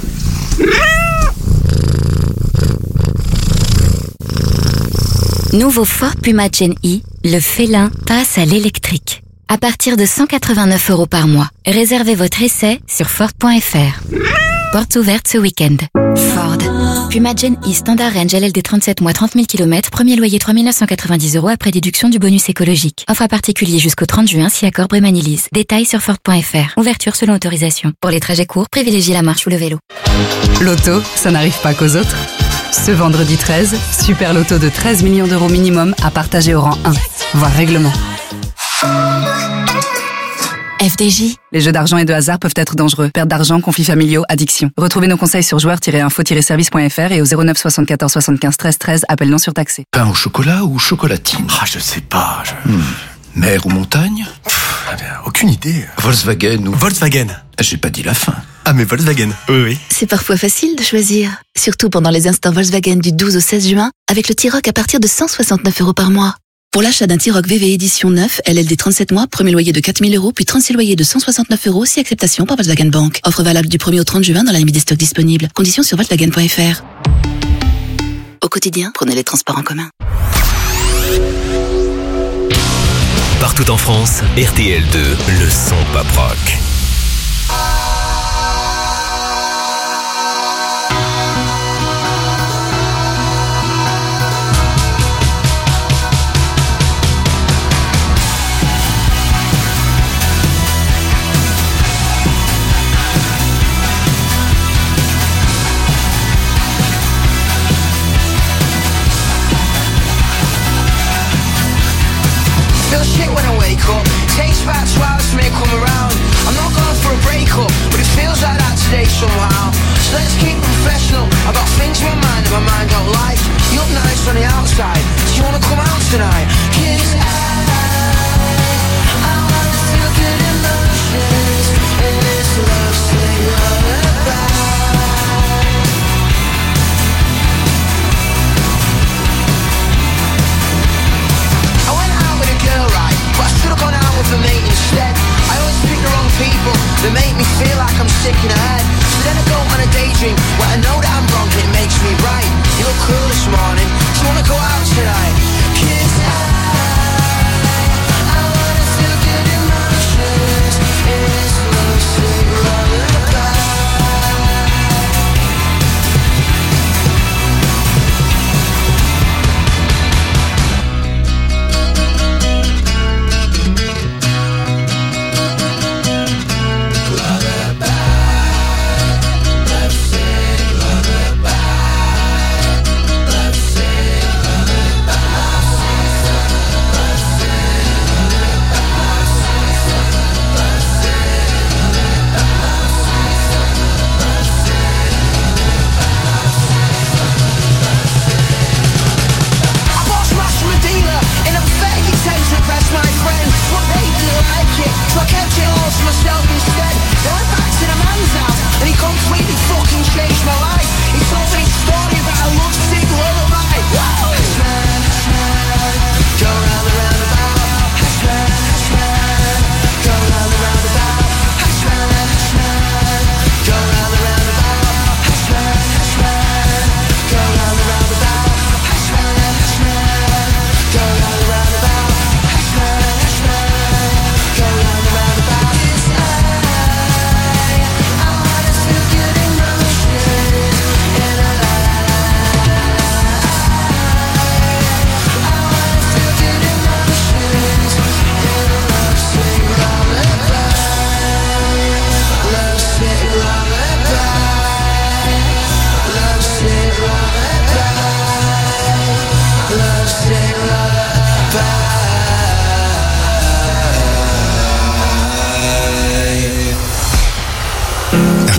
Nouveau Ford Puma Gen E, le félin passe à l'électrique. À partir de cent quatre-vingt-neuf euros par mois. Réservez votre essai sur Ford point f r. Portes ouvertes ce week-end. Ford. Puma Gen E Standard Range L L D trente-sept mois trente mille kilomètres. Premier loyer trois mille neuf cent quatre-vingt-dix euros après déduction du bonus écologique. Offre à particulier jusqu'au trente juin si accord Brémanilise. Détails sur Ford point f r. Ouverture selon autorisation. Pour les trajets courts, privilégiez la marche ou le vélo. Loto, ça n'arrive pas qu'aux autres. Ce vendredi treize, super loto de treize millions d'euros minimum à partager au rang un. Voir règlement. F D J. Les jeux d'argent et de hasard peuvent être dangereux. Perte d'argent, conflits familiaux, addiction. Retrouvez nos conseils sur joueurs tiret info tiret service point f r et au zéro neuf soixante-quatorze soixante-quinze treize treize, appel non surtaxé. Pain au chocolat ou chocolatine? Ah, je sais pas. Je... Hmm. Mer ou montagne? Pff, aucune idée. Volkswagen ou... Volkswagen. J'ai pas dit la fin. Ah, mais Volkswagen. Oui, oui. C'est parfois facile de choisir. Surtout pendant les instants Volkswagen du douze au seize juin, avec le T-Roc à partir de cent soixante-neuf euros par mois. Pour l'achat d'un T-Roc V V édition neuf, L L D trente-sept mois, premier loyer de quatre mille euros, puis trente-six loyers de cent soixante-neuf euros, si acceptation par Volkswagen Bank. Offre valable du premier au trente juin dans la limite des stocks disponibles. Conditions sur Volkswagen point f r. Au quotidien, prenez les transports en commun. Partout en France, R T L deux, le son pop rock. Feel shit when I wake up. Takes back to hours to make come around. I'm not going for a breakup, but it feels like that today somehow. So let's keep it professional. I've got things in my mind that my mind don't like. You look nice on the outside. Do you wanna come out tonight? 'Cause I, I wanna feel good emotions in this love sing lullaby. I went out with a girl, right, but I should've gone out with a mate instead. I always pick the wrong people that make me feel like I'm sick in the head. So then I go on a daydream where I know that I'm wrong and it makes me right. You look cool this morning, do you wanna go out tonight? 'Cause I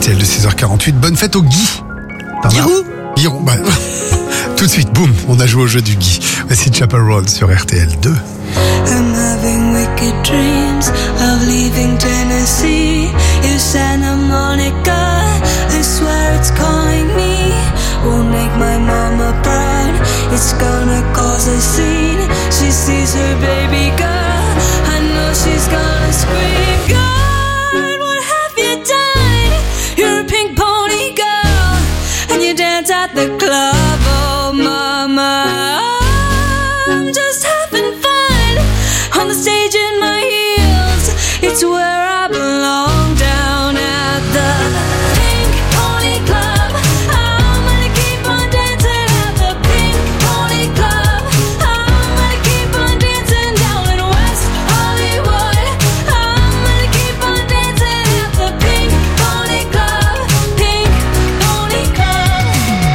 R T L de six heures quarante-huit. Bonne fête au Guy. Giroud. Giroud, bah, tout de suite, boum, on a joué au jeu du Guy. Voici Chapel Roan sur R T L deux. I'm having wicked dreams of leaving Tennessee. If Santa Monica, I swear it's calling me. Won't make my mama proud. It's gonna cause a scene. She sees her baby girl. I know she's gonna scream. God, what have you done? You're a pink pony girl, and you dance at the club. Oh, mama, I'm just having fun on the stage in my heels. It's where I belong, down at the Pink Pony Club. I'm gonna keep on dancing at the Pink Pony Club. I'm gonna keep on dancing down in West Hollywood. I'm gonna keep on dancing at the Pink Pony Club. Pink Pony Club.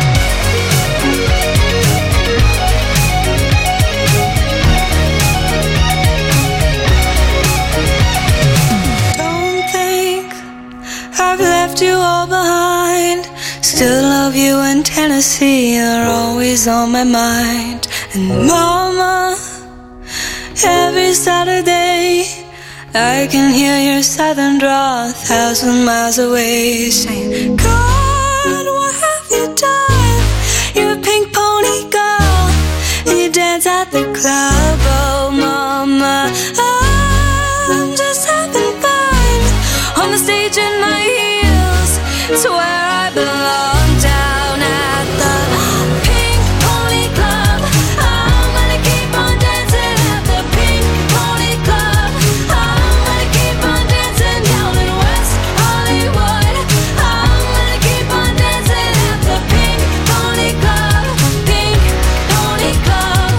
Don't think I've left you all behind. Still love you in Tennessee. You're always on my mind. And mama, every Saturday I can hear your southern drawl a thousand miles away, saying, God, what have you done? You're a pink pony girl, and you dance at the club. Oh, mama, I'm just having fun on the stage in my heels. It's where I belong, down at the Pink Pony Club. I'm gonna keep on dancing at the Pink Pony Club. I'm gonna keep on dancing down in West Hollywood. I'm gonna keep on dancing at the Pink Pony Club. Pink Pony Club.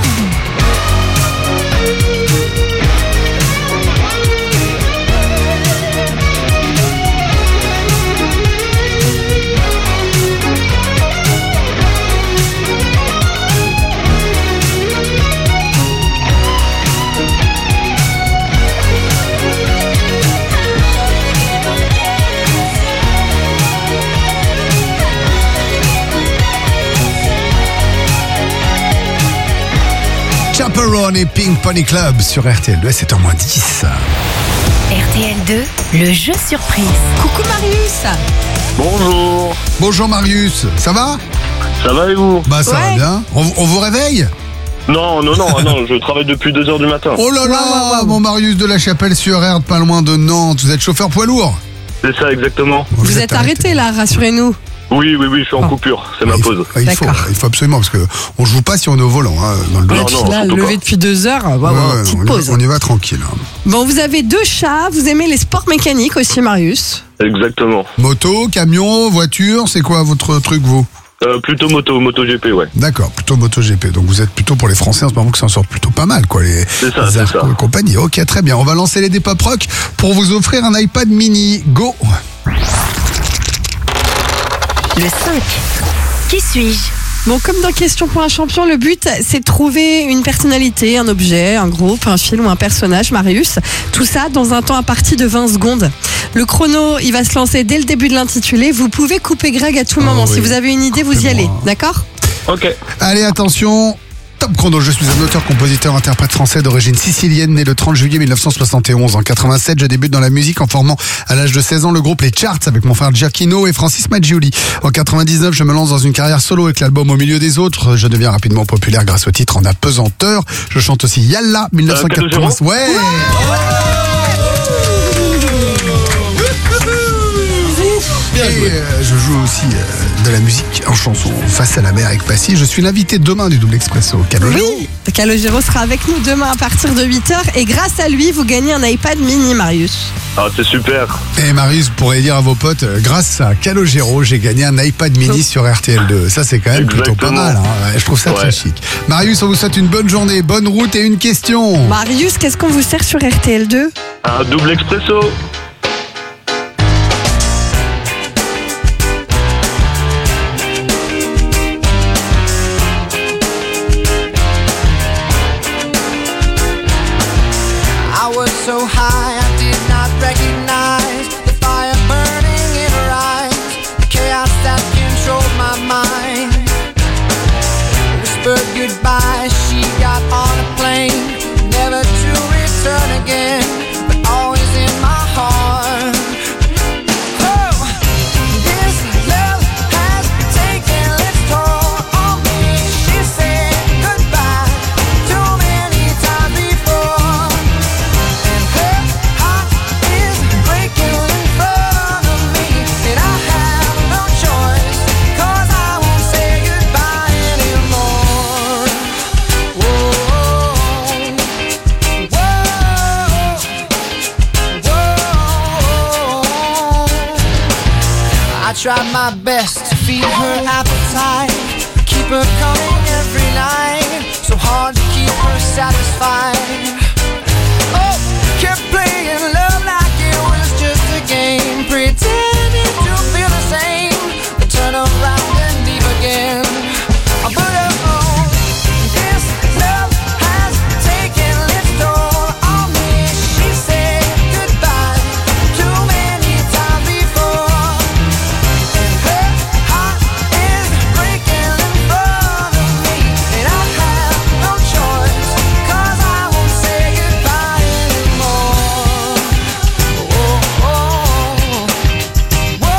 Chapel Roan et Pink Pony Club sur R T L deux, sept heures moins dix. R T L deux, le jeu surprise. Coucou Marius. Bonjour. Bonjour Marius, ça va? Ça va et vous? Bah ça va Ouais. bien. On, on vous réveille? Non, non, non, non, je travaille depuis deux heures du matin. Oh là là, mon Marius de la Chapelle-sur-Erdre, pas loin de Nantes. Vous êtes chauffeur poids lourd? C'est ça, exactement. Vous êtes arrêté là, rassurez-nous. Oui, oui, oui, je suis en coupure, c'est ma pause. Ah, il, faut, il faut absolument, parce que on joue pas si on est au volant, hein, dans le Et dos. puis là, levé depuis deux heures, on va avoir une petite on, y, pause. on y va tranquille. hein. Bon, vous avez deux chats, vous aimez les sports mécaniques aussi, Marius. Exactement. Moto, camion, voiture, c'est quoi votre truc, vous? Euh, plutôt moto, moto G P, ouais. D'accord, plutôt MotoGP. Donc vous êtes plutôt pour les Français en ce moment qui s'en sortent plutôt pas mal, quoi. Les, C'est ça, les c'est Arco ça. et compagnie. Ok, très bien. On va lancer les Dépop Rock pour vous offrir un iPad mini. Go! Le cinq. Qui suis-je? Bon, comme dans Question pour un champion, le but, c'est de trouver une personnalité, un objet, un groupe, un film ou un personnage, Marius. Tout ça dans un temps imparti de vingt secondes. Le chrono, il va se lancer dès le début de l'intitulé. Vous pouvez couper Greg à tout moment. oui. Si vous avez une idée, vous y allez. D'accord? Ok. Allez, attention. Top chrono, je suis un auteur, compositeur, interprète français d'origine sicilienne, né le trente juillet mille neuf cent soixante et onze. En quatre-vingt-sept, je débute dans la musique en formant à l'âge de seize ans le groupe Les Charts avec mon frère Giacchino et Francis Maggioli. En quatre-vingt-dix-neuf, je me lance dans une carrière solo avec l'album Au milieu des autres. Je deviens rapidement populaire grâce au titre En apesanteur. Je chante aussi Yalla mille neuf cent quatre-vingts. Euh, ouais. Et euh, je joue aussi euh, de la musique en chanson Face à la mer avec Passy. Je suis l'invité demain du Double Expresso. Calogero. Oui, Calogero sera avec nous demain à partir de huit heures et grâce à lui, vous gagnez un iPad mini, Marius. Ah, c'est super. Et Marius, vous pourrez dire à vos potes, euh, grâce à Calogero, j'ai gagné un iPad mini sur R T L deux. Ça, c'est quand même plutôt pas Exactement. mal. hein. Ouais, je trouve ça très Ouais. chic. Marius, on vous souhaite une bonne journée, bonne route et une question. Marius, qu'est-ce qu'on vous sert sur R T L deux? Un double expresso. I was so high I did not recognize the fire burning in her eyes. I tried my best to feed her appetite, keep her coming every night, so hard to keep her satisfied. Oh, kept playing love like it was just a game, pretending to feel the same, but turn around and leave again. I put her on. This love has taken its toll on me. She said goodbye too many times before, and her heart is breaking in front of me, and I have no choice, 'cause I won't say goodbye anymore. Oh, oh, whoa,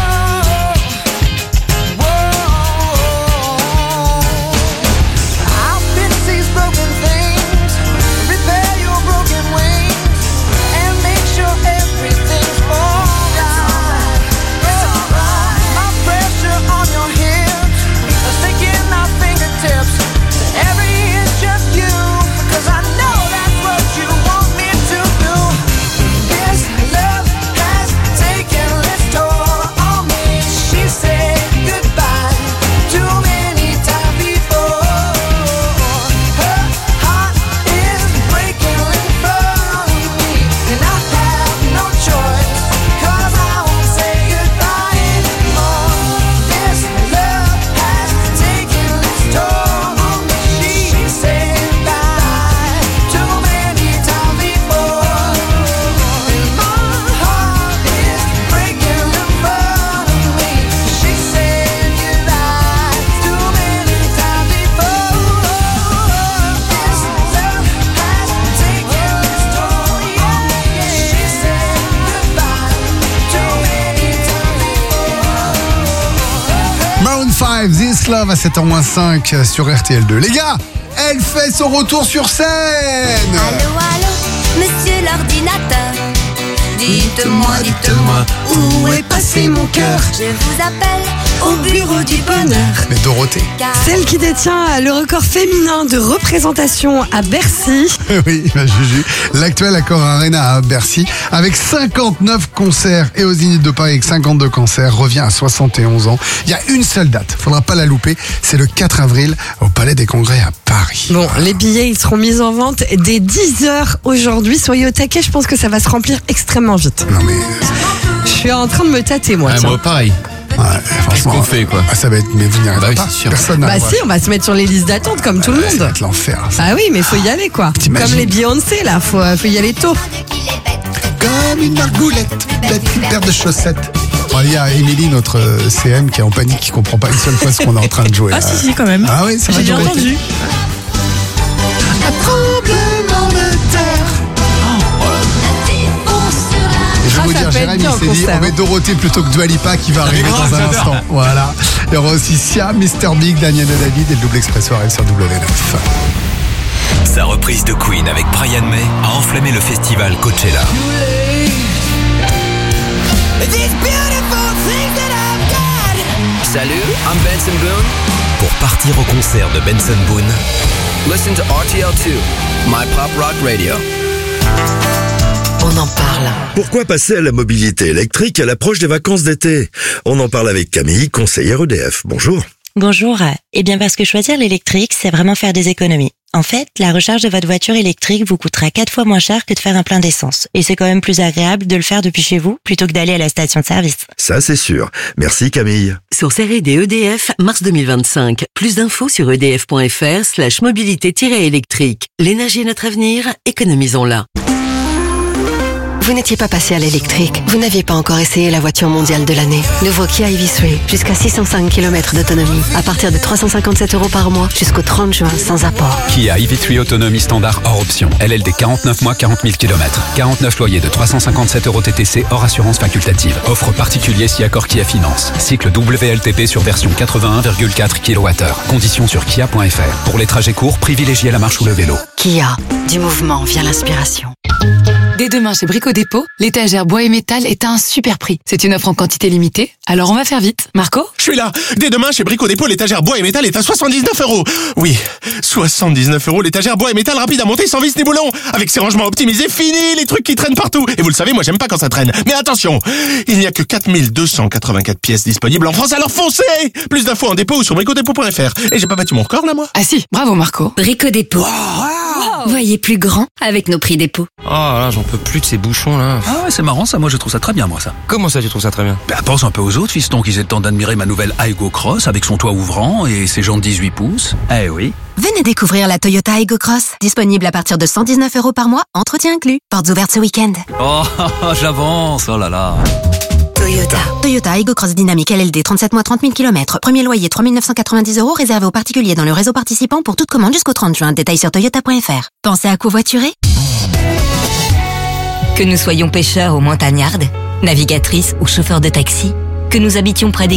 whoa. I'll fix these broken things, repair your broken wings, and make sure everything's alright. It's alright. My pressure on your hips, sticking my fingertips to every inch of you, 'cause I know that's what you want me to do. This love has taken its toll on me. She said goodbye too many times before. Her heart is breaking in front of me, and I have no choice, 'cause I won't say goodbye anymore. This love has taken its toll on me. She said goodbye too many times before, and my heart is breaking in front of me. She said goodbye too many times before. This love has taken its toll, yeah, yeah. She said goodbye too many times before. Maroon five, This Love à sept heures moins cinq sur R T L deux. Les gars, elle fait son retour sur scène. Allô, allô, monsieur l'ordinateur. Dites-moi, dites-moi, où est passé mon cœur? Je vous appelle au bureau du bonheur. Mais Dorothée. Celle qui détient le record féminin de représentation à Bercy. Oui, bah, Juju. L'actuel Accor Arena à Bercy, avec cinquante-neuf concerts, et au Zénith de Paris avec cinquante-deux concerts, revient à soixante et onze ans. Il y a une seule date, faudra pas la louper, c'est le quatre avril au Palais des Congrès à Paris. Bon, les billets, ils seront mis en vente dès dix heures aujourd'hui. Soyez au taquet, je pense que ça va se remplir extrêmement vite. Non mais... Je suis en train de me tâter, moi. Ah, tiens. moi, pareil. Ouais, Qu'est-ce franchement, qu'on fait, quoi? ah, ça va être, mais vous n'y arriverez Bah oui, pas. c'est sûr. Personne Bah n'arrivera. si, on va se mettre sur les listes d'attente comme tout le Ouais, ça va monde. être l'enfer. ça. Ah oui, mais faut y aller, quoi. T'imagines? Comme les Beyoncé, là, faut, faut y aller tôt. Comme une margoulette, bête une paire de chaussettes. Bon, il y a Émilie, notre euh, C M, qui est en panique, qui comprend pas une seule fois ce qu'on est en train de jouer. Ah là. si, si, quand même. Ah oui, ça va. J'ai bien Dorothée. entendu. Un tremblement de terre. Et je vais Ah, vous ça dire, peut être Jérémy bien il au s'est dit, concert, on met hein. Dorothée plutôt que Dua Lipa qui va arriver dans un instant. Voilà. Il y aura aussi Sia, mister Big, Daniel et David, et le double expresso arrive sur W neuf. Sa reprise de Queen avec Brian May a enflammé le festival Coachella. Salut, I'm Benson Boone. Pour partir au concert de Benson Boone, Listen to R T L deux, My Pop Rock Radio. On en parle. Pourquoi passer à la mobilité électrique à l'approche des vacances d'été? On en parle avec Camille, conseillère E D F. Bonjour. Bonjour. Eh bien parce que choisir l'électrique, c'est vraiment faire des économies. En fait, la recharge de votre voiture électrique vous coûtera quatre fois moins cher que de faire un plein d'essence. Et c'est quand même plus agréable de le faire depuis chez vous plutôt que d'aller à la station de service. Ça, c'est sûr. Merci Camille. Source R et D E D F, mars deux mille vingt-cinq. Plus d'infos sur edf.fr slash mobilité-électrique. L'énergie est notre avenir, économisons-la. Vous n'étiez pas passé à l'électrique. Vous n'aviez pas encore essayé la voiture mondiale de l'année. Nouveau Kia E V trois, jusqu'à six cent cinq kilomètres d'autonomie. À partir de trois cent cinquante-sept euros par mois, jusqu'au trente juin, sans apport. Kia E V trois autonomie standard hors option. L L D quarante-neuf mois, quarante mille kilomètres. quarante-neuf loyers de trois cent cinquante-sept euros T T C hors assurance facultative. Offre particulier si accord Kia Finance. Cycle W L T P sur version quatre-vingt-un virgule quatre kilowattheures. Conditions sur kia point f r. Pour les trajets courts, privilégiez la marche ou le vélo. Kia, du mouvement vient l'inspiration. Dès demain chez Brico Dépôt, l'étagère bois et métal est à un super prix. C'est une offre en quantité limitée, alors on va faire vite. Marco ? Je suis là. Dès demain chez Brico Dépôt, l'étagère bois et métal est à soixante-dix-neuf euros. Oui, soixante-dix-neuf euros, l'étagère bois et métal rapide à monter sans vis ni boulon. Avec ses rangements optimisés, fini les trucs qui traînent partout. Et vous le savez, moi j'aime pas quand ça traîne. Mais attention, il n'y a que quatre mille deux cent quatre-vingt-quatre pièces disponibles en France, alors foncez. Plus d'infos en dépôt ou sur brico dépôt point f r. Et j'ai pas battu mon record là, moi? Ah si, bravo Marco. Brico Dépôt. Wow, wow. Voyez plus grand avec nos prix dépôt. Oh là, j'en peux plus de ces bouchons là. Ah ouais, c'est marrant ça, moi je trouve ça très bien moi ça. Comment ça tu trouves ça très bien? Bah pense un peu aux autres fistons qu'ils aient le temps d'admirer ma nouvelle Aygo Cross avec son toit ouvrant et ses jantes dix-huit pouces. Eh oui. Venez découvrir la Toyota Aygo Cross. Disponible à partir de cent dix-neuf euros par mois, entretien inclus. Portes ouvertes ce week-end. Oh, j'avance, oh là là. Toyota. Toyota Aygo Cross Dynamique L L D, trente-sept mois, trente mille kilomètres. Premier loyer trois mille neuf cent quatre-vingt-dix euros réservé aux particuliers dans le réseau participant pour toute commande jusqu'au trente juin. Détails sur toyota point f r. Pensez à covoiturer? Que nous soyons pêcheurs ou montagnardes, navigatrices ou chauffeurs de taxi, que nous habitions près des